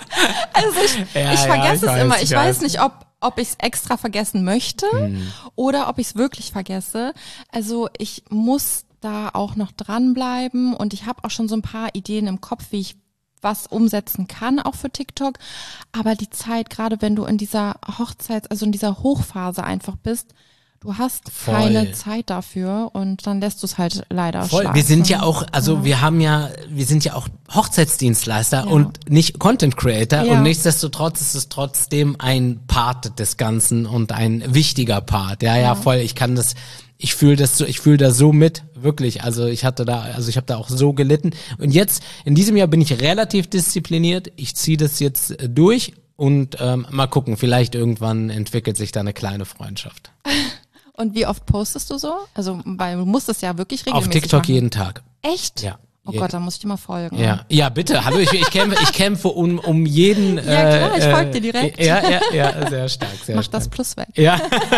Also ich, Ja, ich ja, vergesse ich es weiß, immer. ich Ich weiß. weiß nicht, ob ob ich es extra vergessen möchte oder ob ich es wirklich vergesse. Also ich muss da auch noch dranbleiben und ich habe auch schon so ein paar Ideen im Kopf, wie ich was umsetzen kann, auch für TikTok. Aber die Zeit, gerade wenn du in dieser Hochzeits-, also in dieser Hochphase einfach bist, du hast Voll. keine Zeit dafür und dann lässt du es halt leider Voll. schleifen. Wir sind ja auch, also Ja. wir haben ja, wir sind ja auch Hochzeitsdienstleister Ja. und nicht Content Creator Ja. und nichtsdestotrotz ist es trotzdem ein Part des Ganzen und ein wichtiger Part. Ja, ja, Ja. voll. Ich kann das, ich fühle das so, ich fühle da so mit, wirklich. Also ich hatte da, also ich habe da auch so gelitten. Und jetzt, in diesem Jahr bin ich relativ diszipliniert. Ich ziehe das jetzt äh, durch und ähm, mal gucken, vielleicht irgendwann entwickelt sich da eine kleine Freundschaft. Und wie oft postest du so? Also, weil du musst es ja wirklich regelmäßig Auf TikTok machen. jeden Tag. Echt? Ja. Oh Je- Gott, da muss ich dir mal folgen. Ja, ja, bitte. Hallo, ich, ich kämpfe, ich kämpfe um, um jeden. Ja, klar, ich äh, folge dir direkt. Ja, ja, ja, sehr stark, sehr Mach stark. das Plus weg. Ja.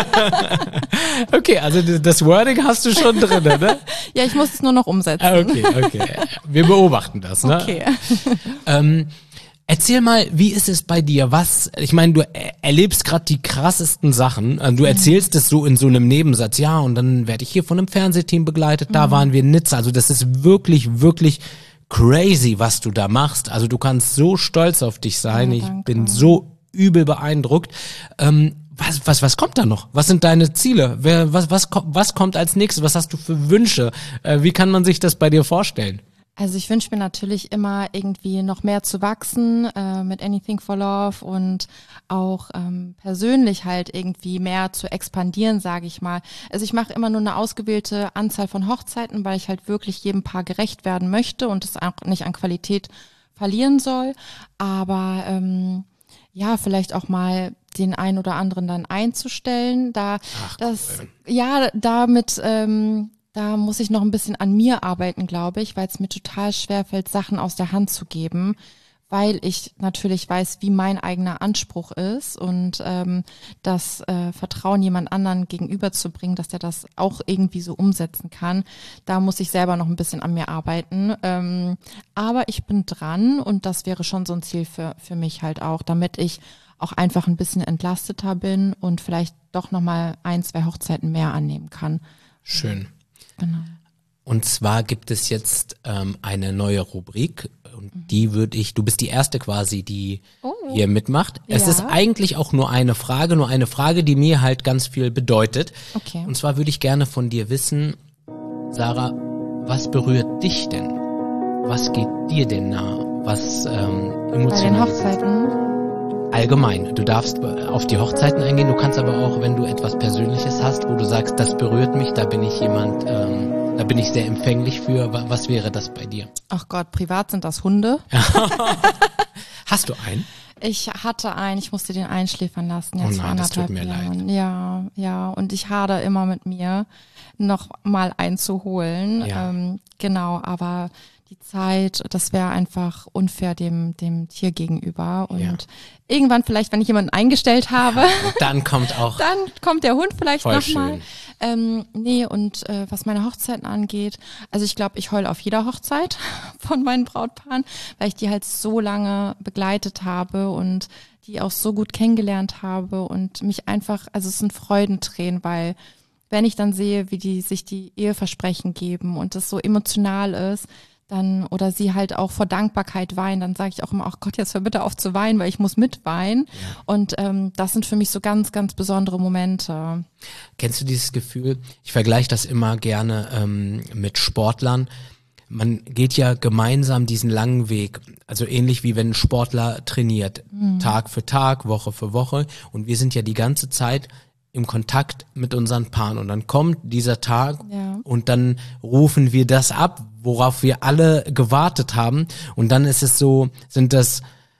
Okay, also d- das Wording hast du schon drin, ne? Ja, ich muss es nur noch umsetzen. Ah, okay, okay. Wir beobachten das, ne? Okay. Ähm, erzähl mal, wie ist es bei dir? Was, ich meine, du er erlebst gerade die krassesten Sachen. Also Du erzählst es so in so einem Nebensatz, ja, und dann werde ich hier von einem Fernsehteam begleitet, da waren wir in Nizza. Also das ist wirklich, wirklich crazy, was du da machst. Also du kannst so stolz auf dich sein. Ja, ich danke. bin so übel beeindruckt. Ähm, was, was, was kommt da noch? Was sind deine Ziele? Wer, was, was, ko- was kommt als nächstes? Was hast du für Wünsche? Äh, wie kann man sich das bei dir vorstellen? Also ich wünsche mir natürlich immer irgendwie noch mehr zu wachsen äh, mit Anything for Love und auch ähm, persönlich halt irgendwie mehr zu expandieren, sage ich mal. Also ich mache immer nur eine ausgewählte Anzahl von Hochzeiten, weil ich halt wirklich jedem Paar gerecht werden möchte und es auch nicht an Qualität verlieren soll. Aber ähm, ja, vielleicht auch mal den einen oder anderen dann einzustellen. Da Ach, das cool. ja damit ähm, Da muss ich noch ein bisschen an mir arbeiten, glaube ich, weil es mir total schwerfällt, Sachen aus der Hand zu geben, weil ich natürlich weiß, wie mein eigener Anspruch ist und ähm, das äh, Vertrauen jemand anderen gegenüberzubringen, dass der das auch irgendwie so umsetzen kann. Da muss ich selber noch ein bisschen an mir arbeiten. Ähm, aber ich bin dran und das wäre schon so ein Ziel für, für mich halt auch, damit ich auch einfach ein bisschen entlasteter bin und vielleicht doch nochmal ein, zwei Hochzeiten mehr annehmen kann. Schön. Genau. Und zwar gibt es jetzt ähm, eine neue Rubrik und die würde ich, du bist die erste quasi, die Oh. hier mitmacht. Es Ja. ist eigentlich auch nur eine Frage, nur eine Frage, die mir halt ganz viel bedeutet. Okay. Und zwar würde ich gerne von dir wissen, Sarah, was berührt dich denn? Was geht dir denn nah? Was ähm, Bei den emotional Hochzeiten. allgemein. Du darfst auf die Hochzeiten eingehen, du kannst aber auch, wenn du etwas Persönliches hast, wo du sagst, das berührt mich, da bin ich jemand, ähm, da bin ich sehr empfänglich für. Wa- Was wäre das bei dir? Ach Gott, privat sind das Hunde. Hast du einen? Ich hatte einen, ich musste den einschläfern lassen, Oh jetzt nein, vor das tut anderthalb mir leid. Jahren. Ja, ja, und ich hadere immer mit mir, noch mal einzuholen. Ja. Ähm, genau, aber die Zeit, das wäre einfach unfair dem, dem Tier gegenüber. Und Ja. irgendwann vielleicht, wenn ich jemanden eingestellt habe, Und dann kommt auch, dann kommt der Hund vielleicht Voll nochmal. schön. Ähm, nee, und äh, was meine Hochzeiten angeht, also ich glaube, ich heule auf jeder Hochzeit von meinen Brautpaaren, weil ich die halt so lange begleitet habe und die auch so gut kennengelernt habe und mich einfach, also es sind Freudentränen, weil wenn ich dann sehe, wie die sich die Eheversprechen geben und das so emotional ist, dann oder sie halt auch vor Dankbarkeit weinen, dann sage ich auch immer, ach Gott, jetzt hör bitte auf zu weinen, weil ich muss mitweinen. Und ähm, das sind für mich so ganz, ganz besondere Momente. kennst du dieses Gefühl? Ich vergleiche das immer gerne ähm, mit Sportlern. Man geht ja gemeinsam diesen langen Weg, also ähnlich wie wenn ein Sportler trainiert, Tag für Tag, Woche für Woche. Und wir sind ja die ganze Zeit im Kontakt mit unseren Paaren. Und dann kommt dieser Tag Ja. und dann rufen wir das ab, worauf wir alle gewartet haben. Und dann ist es so, sind das,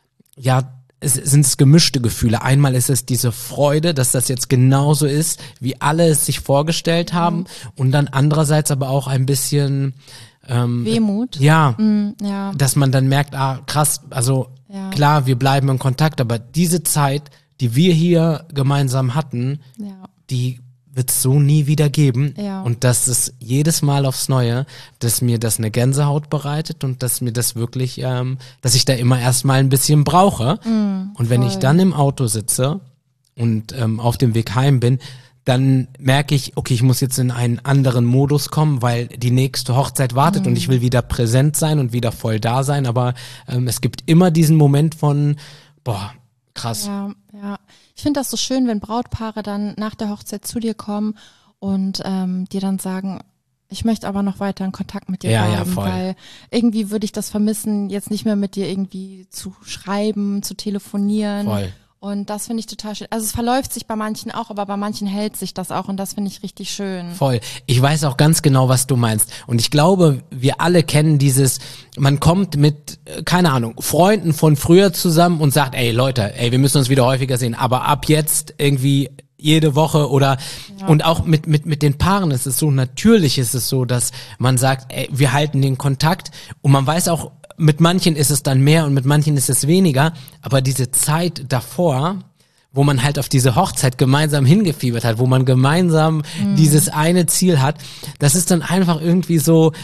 ja, es sind es gemischte Gefühle. Einmal ist es diese Freude, dass das jetzt genauso ist, wie alle es sich vorgestellt haben. Und dann andererseits aber auch ein bisschen, ähm, Wehmut. ja, Mm, ja. dass man dann merkt, ah, krass, also Ja. klar, wir bleiben in Kontakt, aber diese Zeit, die wir hier gemeinsam hatten, Ja. die wird es so nie wieder geben. Ja. Und das ist jedes Mal aufs Neue, dass mir das eine Gänsehaut bereitet und dass mir das wirklich, ähm, dass ich da immer erstmal ein bisschen brauche. und wenn ich voll. dann im Auto sitze und ähm, auf dem Weg heim bin, dann merke ich, okay, ich muss jetzt in einen anderen Modus kommen, weil die nächste Hochzeit wartet und ich will wieder präsent sein und wieder voll da sein. Aber ähm, es gibt immer diesen Moment von, boah, krass. Ja, ja. Ich finde das so schön, wenn Brautpaare dann nach der Hochzeit zu dir kommen und ähm, dir dann sagen, ich möchte aber noch weiter in Kontakt mit dir Ja, ja, bleiben, voll. weil irgendwie würde ich das vermissen, jetzt nicht mehr mit dir irgendwie zu schreiben, zu telefonieren. Voll. Und das finde ich total schön. Also es verläuft sich bei manchen auch, aber bei manchen hält sich das auch und das finde ich richtig schön. Voll. Ich weiß auch ganz genau, was du meinst. Und ich glaube, wir alle kennen dieses, man kommt mit, äh, keine Ahnung, Freunden von früher zusammen und sagt, ey Leute, ey, wir müssen uns wieder häufiger sehen, aber ab jetzt irgendwie jede Woche oder und auch mit mit mit den Paaren ist es so, natürlich ist es so, dass man sagt, ey, wir halten den Kontakt und man weiß auch, mit manchen ist es dann mehr und mit manchen ist es weniger, aber diese Zeit davor, wo man halt auf diese Hochzeit gemeinsam hingefiebert hat, wo man gemeinsam dieses eine Ziel hat, das ist dann einfach irgendwie so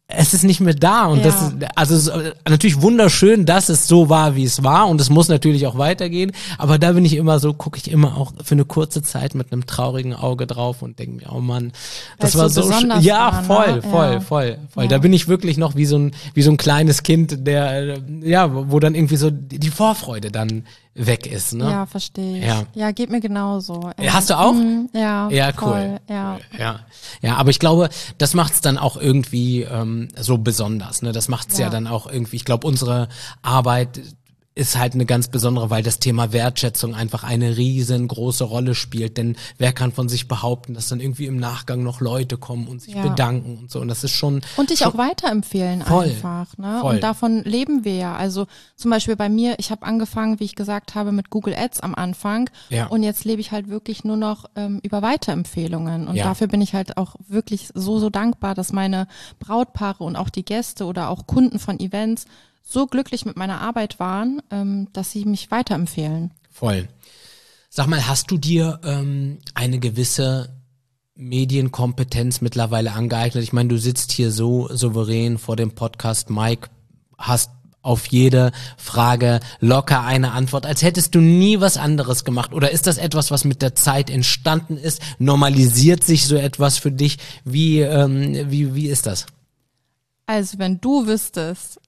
es ist nicht mehr da und Ja. das ist, also es ist natürlich wunderschön, dass es so war, wie es war und es muss natürlich auch weitergehen, aber da bin ich immer so, gucke ich immer auch für eine kurze Zeit mit einem traurigen Auge drauf und denke mir, oh Mann, das Weil war es so so sch- besonders ja, war, ne? voll, voll, Ja. voll, voll. Ja. Da bin ich wirklich noch wie so ein wie so ein kleines Kind, der äh, ja, wo dann irgendwie so die Vorfreude dann weg ist, ne? Ja, verstehe ich. Ja. Ja, geht mir genauso. Ja, hast du auch? Mhm, ja, Ja, voll, cool. Ja. Ja, ja, aber ich glaube, das macht's dann auch irgendwie ähm, so besonders. Ne? Das macht's ja. Ja. dann auch irgendwie. Ich glaube, unsere Arbeit ist halt eine ganz besondere, weil das Thema Wertschätzung einfach eine riesengroße Rolle spielt. Denn wer kann von sich behaupten, dass dann irgendwie im Nachgang noch Leute kommen und sich Ja. bedanken und so. Und das ist schon Und dich schon, auch weiterempfehlen Voll. einfach. Ne? Voll. Und davon leben wir ja. Also zum Beispiel bei mir, ich habe angefangen, wie ich gesagt habe, mit Google Ads am Anfang. Ja. Und jetzt lebe ich halt wirklich nur noch ähm, über Weiterempfehlungen. Und Ja. dafür bin ich halt auch wirklich so, so dankbar, dass meine Brautpaare und auch die Gäste oder auch Kunden von Events so glücklich mit meiner Arbeit waren, ähm, dass sie mich weiterempfehlen. voll. Sag mal, hast du dir ähm, eine gewisse Medienkompetenz mittlerweile angeeignet? Ich meine, du sitzt hier so souverän vor dem Podcast, Mike, hast auf jede Frage locker eine Antwort, als hättest du nie was anderes gemacht. Oder ist das etwas, was mit der Zeit entstanden ist? Normalisiert sich so etwas für dich? Wie, ähm, wie, wie ist das? Also wenn du wüsstest,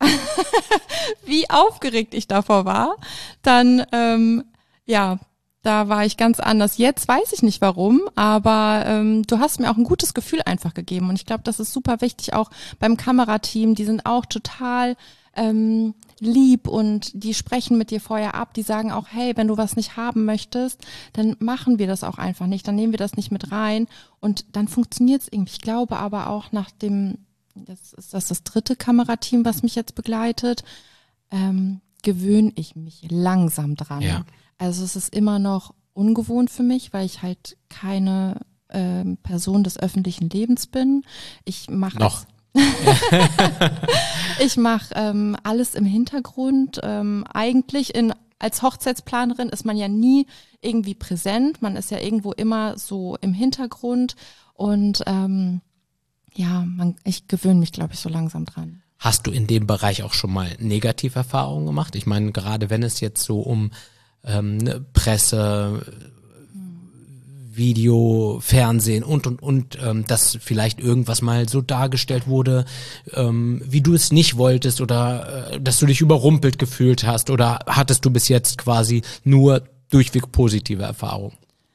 wie aufgeregt ich davor war, dann ähm, ja, da war ich ganz anders. Jetzt weiß ich nicht warum, aber ähm, du hast mir auch ein gutes Gefühl einfach gegeben und ich glaube, das ist super wichtig auch beim Kamerateam. Die sind auch total ähm, lieb und die sprechen mit dir vorher ab. Die sagen auch, hey, wenn du was nicht haben möchtest, dann machen wir das auch einfach nicht, dann nehmen wir das nicht mit rein und dann funktioniert es irgendwie. Ich glaube aber auch nach dem das ist das, das dritte Kamerateam, was mich jetzt begleitet, ähm, gewöhne ich mich langsam dran. Ja. Also es ist immer noch ungewohnt für mich, weil ich halt keine ähm, Person des öffentlichen Lebens bin. Ich mache Noch. ich mache ähm, alles im Hintergrund. Ähm, eigentlich in als Hochzeitsplanerin ist man ja nie irgendwie präsent. Man ist ja irgendwo immer so im Hintergrund und ähm, ja, man, ich gewöhne mich, glaube ich, so langsam dran. Hast du in dem Bereich auch schon mal Negativerfahrungen gemacht? Ich meine, gerade wenn es jetzt so um ähm, ne, Presse, Video, Fernsehen und, und, und, ähm, dass vielleicht irgendwas mal so dargestellt wurde, ähm, wie du es nicht wolltest oder äh, dass du dich überrumpelt gefühlt hast oder hattest du bis jetzt quasi nur durchweg positive Erfahrungen?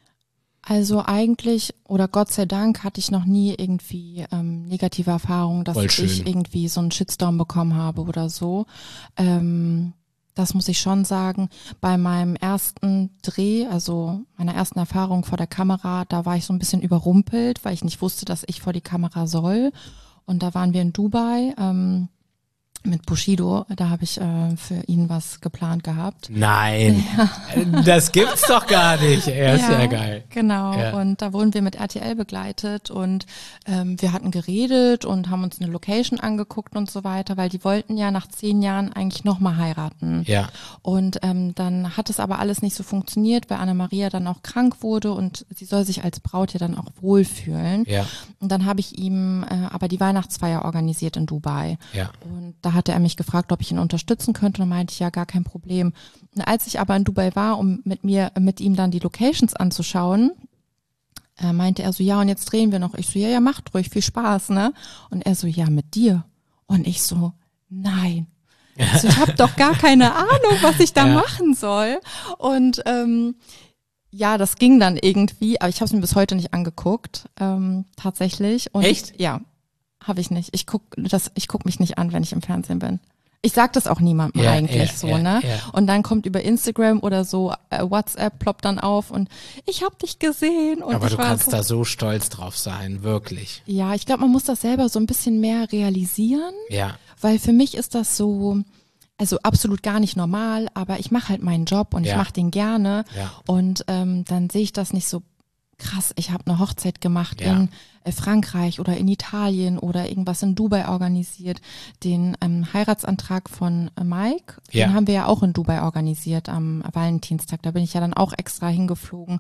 Also eigentlich, oder Gott sei Dank, hatte ich noch nie irgendwie ähm, negative Erfahrungen, dass Voll schön. ich irgendwie so einen Shitstorm bekommen habe oder so. Ähm, das muss ich schon sagen. Bei meinem ersten Dreh, also meiner ersten Erfahrung vor der Kamera, da war ich so ein bisschen überrumpelt, weil ich nicht wusste, dass ich vor die Kamera soll. Und da waren wir in Dubai ähm, mit Bushido, da habe ich äh, für ihn was geplant gehabt. Nein, das gibt's doch gar nicht. Er ist ja, ja geil. Genau, Ja. und da wurden wir mit R T L begleitet und ähm, wir hatten geredet und haben uns eine Location angeguckt und so weiter, weil die wollten ja nach zehn Jahren eigentlich nochmal heiraten. Ja. Und ähm, dann hat es aber alles nicht so funktioniert, weil Anna-Maria dann auch krank wurde und sie soll sich als Braut ja dann auch wohlfühlen. Ja. Und dann habe ich ihm äh, aber die Weihnachtsfeier organisiert in Dubai. Ja. Und da hatte er mich gefragt, ob ich ihn unterstützen könnte. Und dann meinte ich, ja, gar kein Problem. Und als ich aber in Dubai war, um mit mir, mit ihm dann die Locations anzuschauen, äh, meinte er so, ja, und jetzt drehen wir noch. Ich so, ja, ja, macht ruhig, viel Spaß, ne? Und er so, ja, mit dir. Und ich so, nein. Also ich habe doch gar keine Ahnung, was ich da Ja. machen soll. Und ähm, ja, das ging dann irgendwie, aber ich habe es mir bis heute nicht angeguckt, ähm, tatsächlich. Und Echt? Ja, habe ich nicht. Ich guck das, ich guck mich nicht an, wenn ich im Fernsehen bin. Ich sag das auch niemandem Ja, eigentlich ja, so, ja, ne? ja. Und dann kommt über Instagram oder so äh, WhatsApp ploppt dann auf und ich habe dich gesehen und Aber ich du war kannst so, da so stolz drauf sein, wirklich. ja, ich glaube, man muss das selber so ein bisschen mehr realisieren, Ja, weil für mich ist das so, also absolut gar nicht normal, aber ich mache halt meinen Job und Ja. ich mache den gerne ja, und ähm, dann sehe ich das nicht so krass, ich habe eine Hochzeit gemacht Ja. in äh, Frankreich oder in Italien oder irgendwas in Dubai organisiert. Den ähm, Heiratsantrag von äh, Mike, Ja. den haben wir ja auch in Dubai organisiert am Valentinstag. Da bin ich ja dann auch extra hingeflogen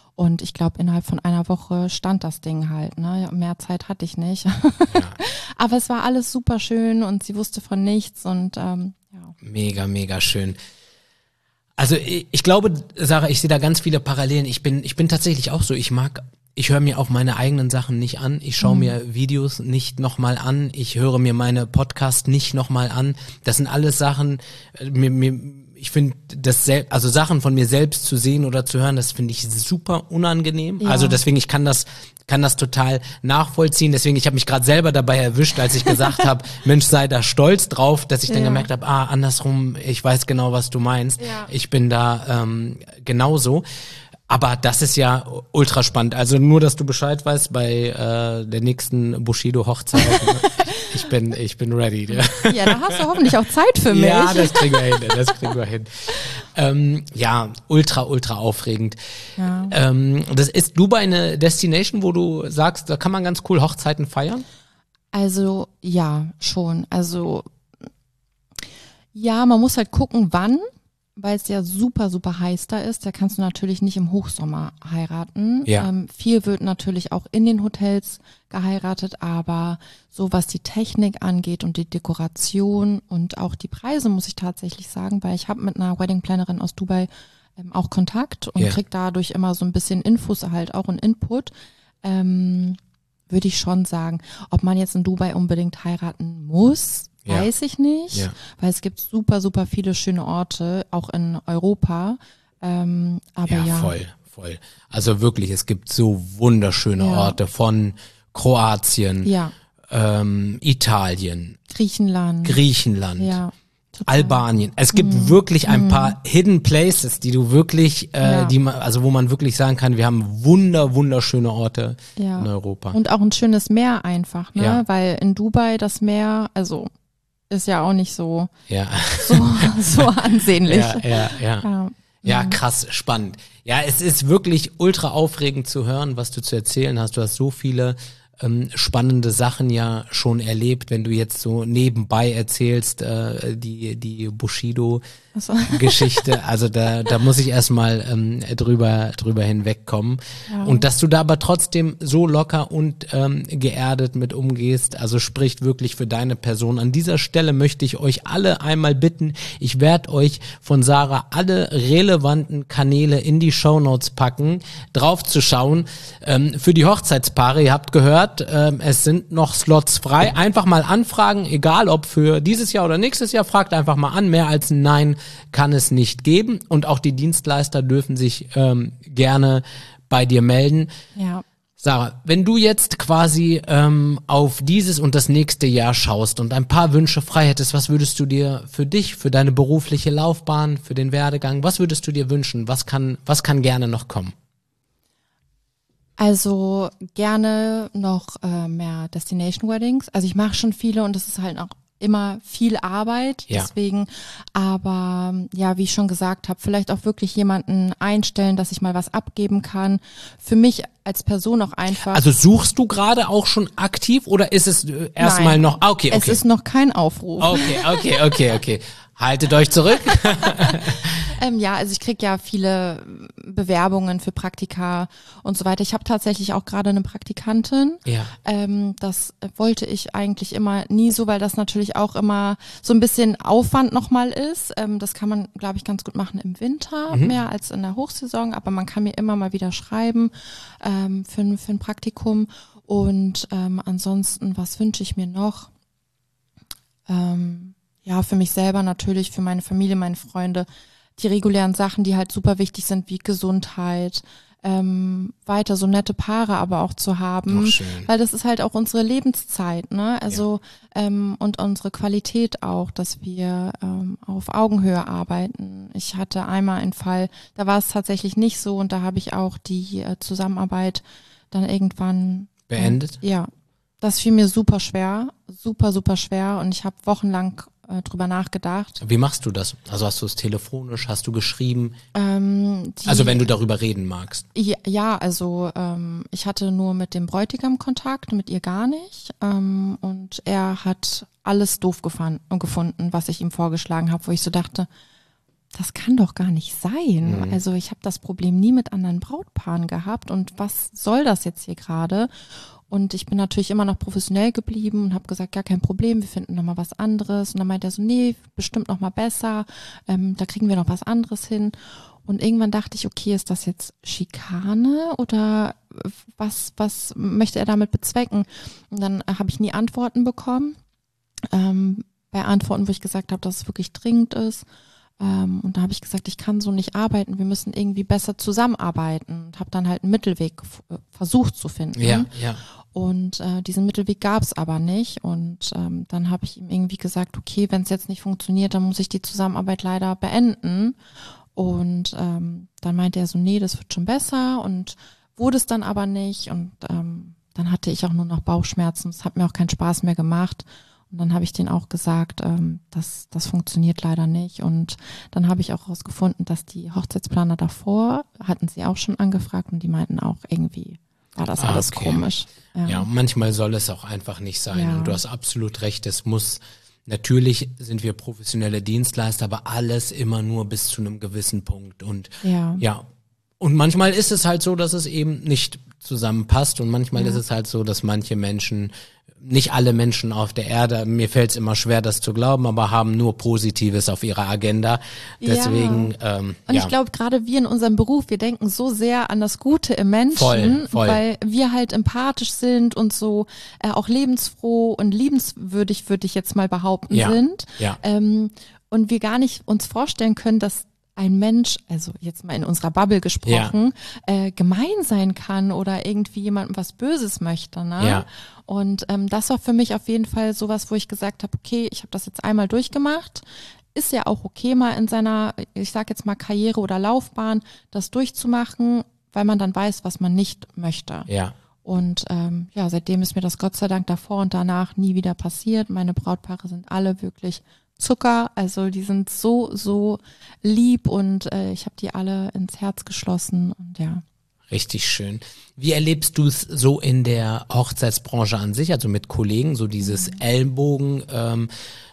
Und ich glaube, innerhalb von einer Woche stand das Ding halt. Ne? Mehr Zeit hatte ich nicht. Ja. Aber es war alles super schön und sie wusste von nichts und ähm, ja. Mega, mega schön. Also ich, ich glaube, Sarah, ich sehe da ganz viele Parallelen. Ich bin, ich bin tatsächlich auch so. Ich mag, ich höre mir auch meine eigenen Sachen nicht an. Ich schaue mhm. mir Videos nicht nochmal an. Ich höre mir meine Podcasts nicht nochmal an. Das sind alles Sachen, mir, mir ich finde das sel- also Sachen von mir selbst zu sehen oder zu hören, das finde ich super unangenehm. Ja. Also deswegen, ich kann das kann das total nachvollziehen. Deswegen, ich habe mich gerade selber dabei erwischt, als ich gesagt habe, Mensch, sei da stolz drauf, dass ich dann ja. gemerkt habe, ah, andersrum, ich weiß genau, was du meinst. Ja. Ich bin da ähm, genauso. Aber das ist ja ultra spannend. Also nur, dass du Bescheid weißt bei äh, der nächsten Bushido-Hochzeit. ich bin, ich bin ready. Ne? Ja, da hast du hoffentlich auch Zeit für mich. Ja, das kriegen wir hin. Das kriegen wir hin. Ähm, ja, ultra, ultra aufregend. Ja. Ähm, das ist Dubai eine Destination, wo du sagst, da kann man ganz cool Hochzeiten feiern? Also ja, schon. Also ja, man muss halt gucken, wann. Weil es ja super, super heiß da ist, da kannst du natürlich nicht im Hochsommer heiraten. Ja. Ähm, viel wird natürlich auch in den Hotels geheiratet, aber so was die Technik angeht und die Dekoration und auch die Preise, muss ich tatsächlich sagen, weil ich habe mit einer Wedding-Plannerin aus Dubai ähm, auch Kontakt und ja. krieg dadurch immer so ein bisschen Infos halt auch und Input. Ähm, würde ich schon sagen, ob man jetzt in Dubai unbedingt heiraten muss, weiß ja. ich nicht, ja. weil es gibt super, super viele schöne Orte, auch in Europa. Ähm, aber ja, ja, voll, voll. Also wirklich, es gibt so wunderschöne ja. Orte von Kroatien, ja. ähm, Italien, Griechenland, Griechenland, ja. Albanien. Es gibt mhm. wirklich ein paar mhm. Hidden Places, die du wirklich, äh, ja. die man, also wo man wirklich sagen kann, wir haben wunder, wunderschöne Orte ja. in Europa. Und auch ein schönes Meer einfach, ne? Ja. Weil in Dubai das Meer, also ist ja auch nicht so, ja. so, so ansehnlich. Ja, ja, ja. ja. Ja, krass, spannend. Ja, es ist wirklich ultra aufregend zu hören, was du zu erzählen hast. Du hast so viele ähm, spannende Sachen ja schon erlebt, wenn du jetzt so nebenbei erzählst, äh, die die Bushido-Geschichte. Also da da muss ich erstmal ähm, drüber drüber hinwegkommen. Ja. Und dass du da aber trotzdem so locker und ähm, geerdet mit umgehst, also spricht wirklich für deine Person. An dieser Stelle möchte ich euch alle einmal bitten, ich werde euch von Sarah alle relevanten Kanäle in die Shownotes packen, drauf zu schauen. Ähm, für die Hochzeitspaare, ihr habt gehört, ähm, es sind noch Slots frei. Einfach mal anfragen, egal ob für dieses Jahr oder nächstes Jahr, fragt einfach mal an. Mehr als ein Nein kann es nicht geben. Und auch die Dienstleister dürfen sich ähm, gerne bei dir melden. Ja. Sarah, wenn du jetzt quasi ähm, auf dieses und das nächste Jahr schaust und ein paar Wünsche frei hättest, was würdest du dir für dich, für deine berufliche Laufbahn, für den Werdegang, was würdest du dir wünschen? Was kann, was kann gerne noch kommen? Also gerne noch äh, mehr Destination Weddings. Also ich mache schon viele und das ist halt auch immer viel Arbeit, ja. deswegen, aber ja, wie ich schon gesagt habe, vielleicht auch wirklich jemanden einstellen, dass ich mal was abgeben kann. Für mich als Person auch einfach. Also suchst du gerade auch schon aktiv oder ist es erstmal noch, ah, okay, okay. Es ist noch kein Aufruf. Okay, okay, okay, okay. Haltet euch zurück. ähm, ja, also ich kriege ja viele Bewerbungen für Praktika und so weiter. Ich habe tatsächlich auch gerade eine Praktikantin. Ja. Ähm, das wollte ich eigentlich immer nie so, weil das natürlich auch immer so ein bisschen Aufwand nochmal ist. Ähm, das kann man, glaube ich, ganz gut machen im Winter, mhm. mehr als in der Hochsaison. Aber man kann mir immer mal wieder schreiben ähm, für, für ein Praktikum. Und ähm, ansonsten, was wünsche ich mir noch? Ähm, Ja, für mich selber natürlich, für meine Familie, meine Freunde, die regulären Sachen, die halt super wichtig sind, wie Gesundheit, ähm, weiter so nette Paare aber auch zu haben, oh, schön. Weil das ist halt auch unsere Lebenszeit, ne? Also ja. ähm, und unsere Qualität auch, dass wir ähm, auf Augenhöhe arbeiten. Ich hatte einmal einen Fall, da war es tatsächlich nicht so und da habe ich auch die äh, Zusammenarbeit dann irgendwann beendet. Äh, ja, das fiel mir super schwer, super super schwer und ich habe wochenlang drüber nachgedacht. Wie machst du das? Also hast du es telefonisch, hast du geschrieben? Ähm, die, also wenn du darüber reden magst. Ja, ja also ähm, ich hatte nur mit dem Bräutigam Kontakt, mit ihr gar nicht. Ähm, und er hat alles doof gefan- gefunden, was ich ihm vorgeschlagen habe, wo ich so dachte, das kann doch gar nicht sein. Mhm. Also ich habe das Problem nie mit anderen Brautpaaren gehabt und was soll das jetzt hier gerade? Und ich bin natürlich immer noch professionell geblieben und habe gesagt, gar kein Problem, wir finden nochmal was anderes. Und dann meinte er so, nee, bestimmt nochmal besser, ähm, da kriegen wir noch was anderes hin. Und irgendwann dachte ich, okay, ist das jetzt Schikane oder was, was möchte er damit bezwecken? Und dann äh, habe ich nie Antworten bekommen. Ähm, bei Antworten, wo ich gesagt habe, dass es wirklich dringend ist. Ähm, und da habe ich gesagt, ich kann so nicht arbeiten, wir müssen irgendwie besser zusammenarbeiten. Und habe dann halt einen Mittelweg f- versucht zu finden. Ja, ja. Und äh, diesen Mittelweg gab es aber nicht. Und ähm, dann habe ich ihm irgendwie gesagt, okay, wenn es jetzt nicht funktioniert, dann muss ich die Zusammenarbeit leider beenden. Und ähm, dann meinte er so, nee, das wird schon besser. Und wurde es dann aber nicht. Und ähm, dann hatte ich auch nur noch Bauchschmerzen. Es hat mir auch keinen Spaß mehr gemacht. Und dann habe ich denen auch gesagt, ähm, das, das funktioniert leider nicht. Und dann habe ich auch herausgefunden, dass die Hochzeitsplaner davor, hatten sie auch schon angefragt und die meinten auch, irgendwie war das Ah, alles okay. komisch. Ja. Ja, und manchmal soll es auch einfach nicht sein. Ja. Und du hast absolut recht, es muss, natürlich sind wir professionelle Dienstleister, aber alles immer nur bis zu einem gewissen Punkt. Und Ja. ja, und manchmal ist es halt so, dass es eben nicht zusammenpasst und manchmal Ja. ist es halt so, dass manche Menschen, nicht alle Menschen auf der Erde, mir fällt es immer schwer, das zu glauben, aber haben nur Positives auf ihrer Agenda. Deswegen, Ja. ähm, Und ja. ich glaube, gerade wir in unserem Beruf, wir denken so sehr an das Gute im Menschen, Voll, voll. weil wir halt empathisch sind und so äh, auch lebensfroh und liebenswürdig, würde ich jetzt mal behaupten, Ja, sind. ja. Ähm, und wir gar nicht uns vorstellen können, dass ein Mensch, also jetzt mal in unserer Bubble gesprochen, äh, gemein sein kann oder irgendwie jemandem was Böses möchte. Ne? Ja. Und ähm, das war für mich auf jeden Fall sowas, wo ich gesagt habe, okay, ich habe das jetzt einmal durchgemacht. Ist ja auch okay, mal in seiner, ich sag jetzt mal Karriere oder Laufbahn, das durchzumachen, weil man dann weiß, was man nicht möchte. Ja. Und ähm, ja, seitdem ist mir das Gott sei Dank davor und danach nie wieder passiert. Meine Brautpaare sind alle wirklich Zucker, also die sind so, so lieb und äh, ich habe die alle ins Herz geschlossen und ja. Richtig schön. Wie erlebst du es so in der Hochzeitsbranche an sich, also mit Kollegen, so dieses Ellenbogen? Ähm,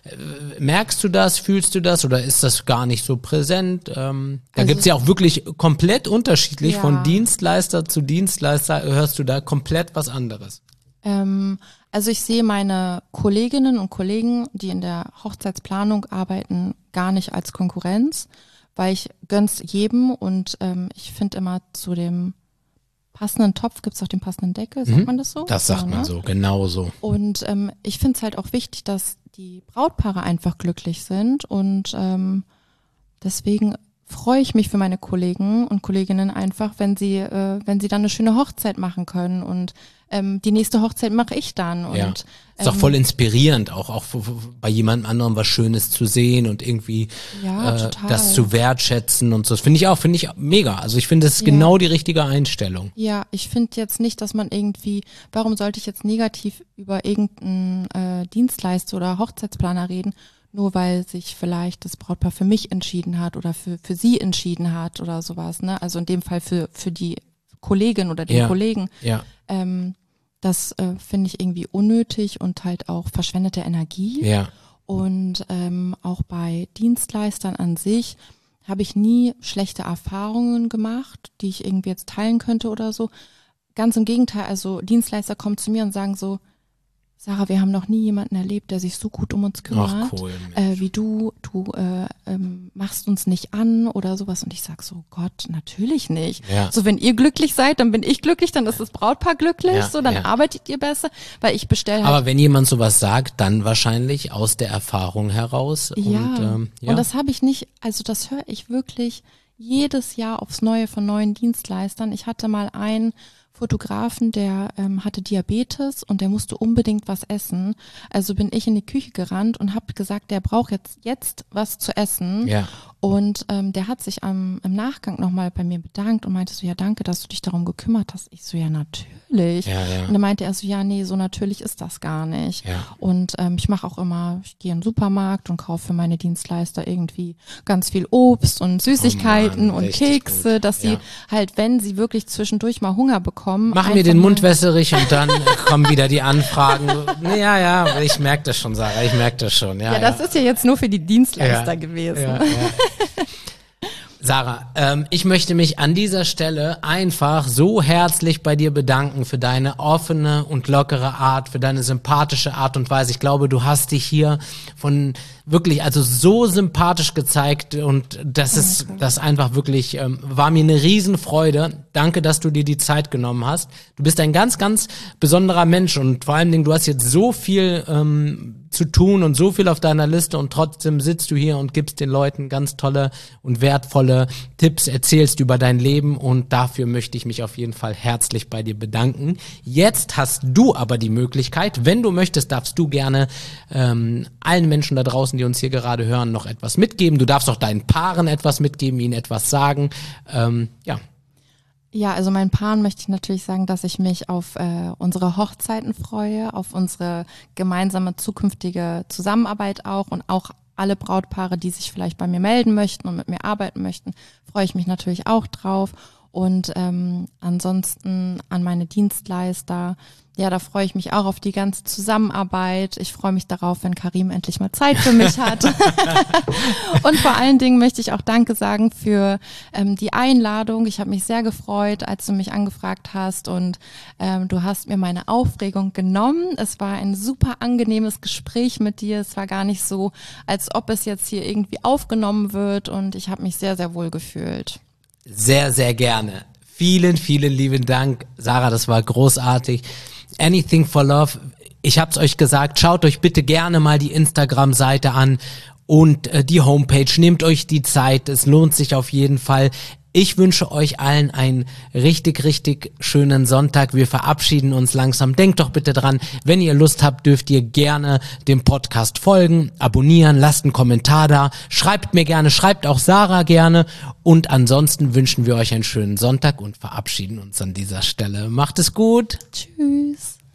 äh, merkst du das, fühlst du das oder ist das gar nicht so präsent? Ähm, da Also- gibt's ja auch wirklich komplett unterschiedlich, Ja. von Dienstleister zu Dienstleister hörst du da komplett was anderes. Ähm, also ich sehe meine Kolleginnen und Kollegen, die in der Hochzeitsplanung arbeiten, gar nicht als Konkurrenz, weil ich gönn's jedem und ähm, ich finde immer zu dem passenden Topf gibt's auch den passenden Deckel, sagt Mhm. man das so? Das sagt Ja, man ne? so, genau so. Und ähm, ich finde es halt auch wichtig, dass die Brautpaare einfach glücklich sind und ähm, deswegen freue ich mich für meine Kollegen und Kolleginnen einfach, wenn sie, äh, wenn sie dann eine schöne Hochzeit machen können und ähm, die nächste Hochzeit mache ich dann. Und, Ja. Ist auch ähm, voll inspirierend, auch, auch f- f- bei jemand anderem was Schönes zu sehen und irgendwie Ja, äh, total. das zu wertschätzen und so. Das finde ich auch, finde ich mega. Also ich finde, das ist Ja. genau die richtige Einstellung. Ja, ich finde jetzt nicht, dass man irgendwie, warum sollte ich jetzt negativ über irgendeinen äh, Dienstleister oder Hochzeitsplaner reden, nur weil sich vielleicht das Brautpaar für mich entschieden hat oder für, für sie entschieden hat oder sowas, ne? Also in dem Fall für, für die Kollegin oder den Ja. Kollegen. Ja. Ähm, das äh, finde ich irgendwie unnötig und halt auch verschwendete Energie. Ja. Und ähm, auch bei Dienstleistern an sich habe ich nie schlechte Erfahrungen gemacht, die ich irgendwie jetzt teilen könnte oder so. Ganz im Gegenteil, also Dienstleister kommen zu mir und sagen so, Sarah, wir haben noch nie jemanden erlebt, der sich so gut um uns kümmert. Ach cool. Äh, wie du, du äh, ähm, machst uns nicht an oder sowas. Und ich sag so, Gott, natürlich nicht. Ja. So, wenn ihr glücklich seid, dann bin ich glücklich, dann ist das Brautpaar glücklich, Ja, so, dann ja. arbeitet ihr besser, weil ich bestelle halt. Aber wenn jemand sowas sagt, dann wahrscheinlich aus der Erfahrung heraus. Ja, Und, ähm, ja. und das habe ich nicht, also das höre ich wirklich jedes Jahr aufs Neue von neuen Dienstleistern. Ich hatte mal einen Fotografen, der ähm, hatte Diabetes und der musste unbedingt was essen. Also bin ich in die Küche gerannt und habe gesagt, der braucht jetzt jetzt was zu essen. Ja. Und ähm, der hat sich am, im Nachgang nochmal bei mir bedankt und meinte so, ja danke, dass du dich darum gekümmert hast. Ich so, ja natürlich. Ja, ja. Und dann meinte er so, ja nee, so natürlich ist das gar nicht. Ja. Und ähm, ich mache auch immer, ich gehe in den Supermarkt und kaufe für meine Dienstleister irgendwie ganz viel Obst und Süßigkeiten Oh Mann, und richtig Kekse, gut. dass sie Ja. halt, wenn sie wirklich zwischendurch mal Hunger bekommen. Mach mir einfach den mal- Mund wässerig und dann kommen wieder die Anfragen. Ja, ja, ich merke das schon, Sarah, ich merke das schon. Ja, Ja, das ist ja jetzt nur für die Dienstleister Ja. gewesen. Ja, ja. Sarah, ähm, ich möchte mich an dieser Stelle einfach so herzlich bei dir bedanken für deine offene und lockere Art, für deine sympathische Art und Weise. Ich glaube, du hast dich hier von wirklich, also so sympathisch gezeigt und das ist, das einfach wirklich, ähm, war mir eine Riesenfreude. Danke, dass du dir die Zeit genommen hast. Du bist ein ganz, ganz besonderer Mensch und vor allen Dingen, du hast jetzt so viel ähm, zu tun und so viel auf deiner Liste und trotzdem sitzt du hier und gibst den Leuten ganz tolle und wertvolle Tipps, erzählst über dein Leben und dafür möchte ich mich auf jeden Fall herzlich bei dir bedanken. Jetzt hast du aber die Möglichkeit, wenn du möchtest, darfst du gerne ähm, allen Menschen da draußen, die uns hier gerade hören, noch etwas mitgeben. Du darfst auch deinen Paaren etwas mitgeben, ihnen etwas sagen. Ähm, ja. Ja, also meinen Paaren möchte ich natürlich sagen, dass ich mich auf äh, unsere Hochzeiten freue, auf unsere gemeinsame zukünftige Zusammenarbeit auch und auch alle Brautpaare, die sich vielleicht bei mir melden möchten und mit mir arbeiten möchten, freue ich mich natürlich auch drauf. Und ähm, ansonsten an meine Dienstleister, ja, da freue ich mich auch auf die ganze Zusammenarbeit. Ich freue mich darauf, wenn Karim endlich mal Zeit für mich hat. Und vor allen Dingen möchte ich auch Danke sagen für ähm, die Einladung. Ich habe mich sehr gefreut, als du mich angefragt hast und ähm, du hast mir meine Aufregung genommen. Es war ein super angenehmes Gespräch mit dir. Es war gar nicht so, als ob es jetzt hier irgendwie aufgenommen wird und ich habe mich sehr, sehr wohl gefühlt. Sehr, sehr gerne. Vielen, vielen lieben Dank, Sarah, das war großartig. Anything for Love, ich hab's euch gesagt, schaut euch bitte gerne mal die Instagram-Seite an und äh, die Homepage, nehmt euch die Zeit, es lohnt sich auf jeden Fall. Ich wünsche euch allen einen richtig, richtig schönen Sonntag. Wir verabschieden uns langsam. Denkt doch bitte dran, wenn ihr Lust habt, dürft ihr gerne dem Podcast folgen, abonnieren, lasst einen Kommentar da, schreibt mir gerne, schreibt auch Sarah gerne und ansonsten wünschen wir euch einen schönen Sonntag und verabschieden uns an dieser Stelle. Macht es gut. Tschüss.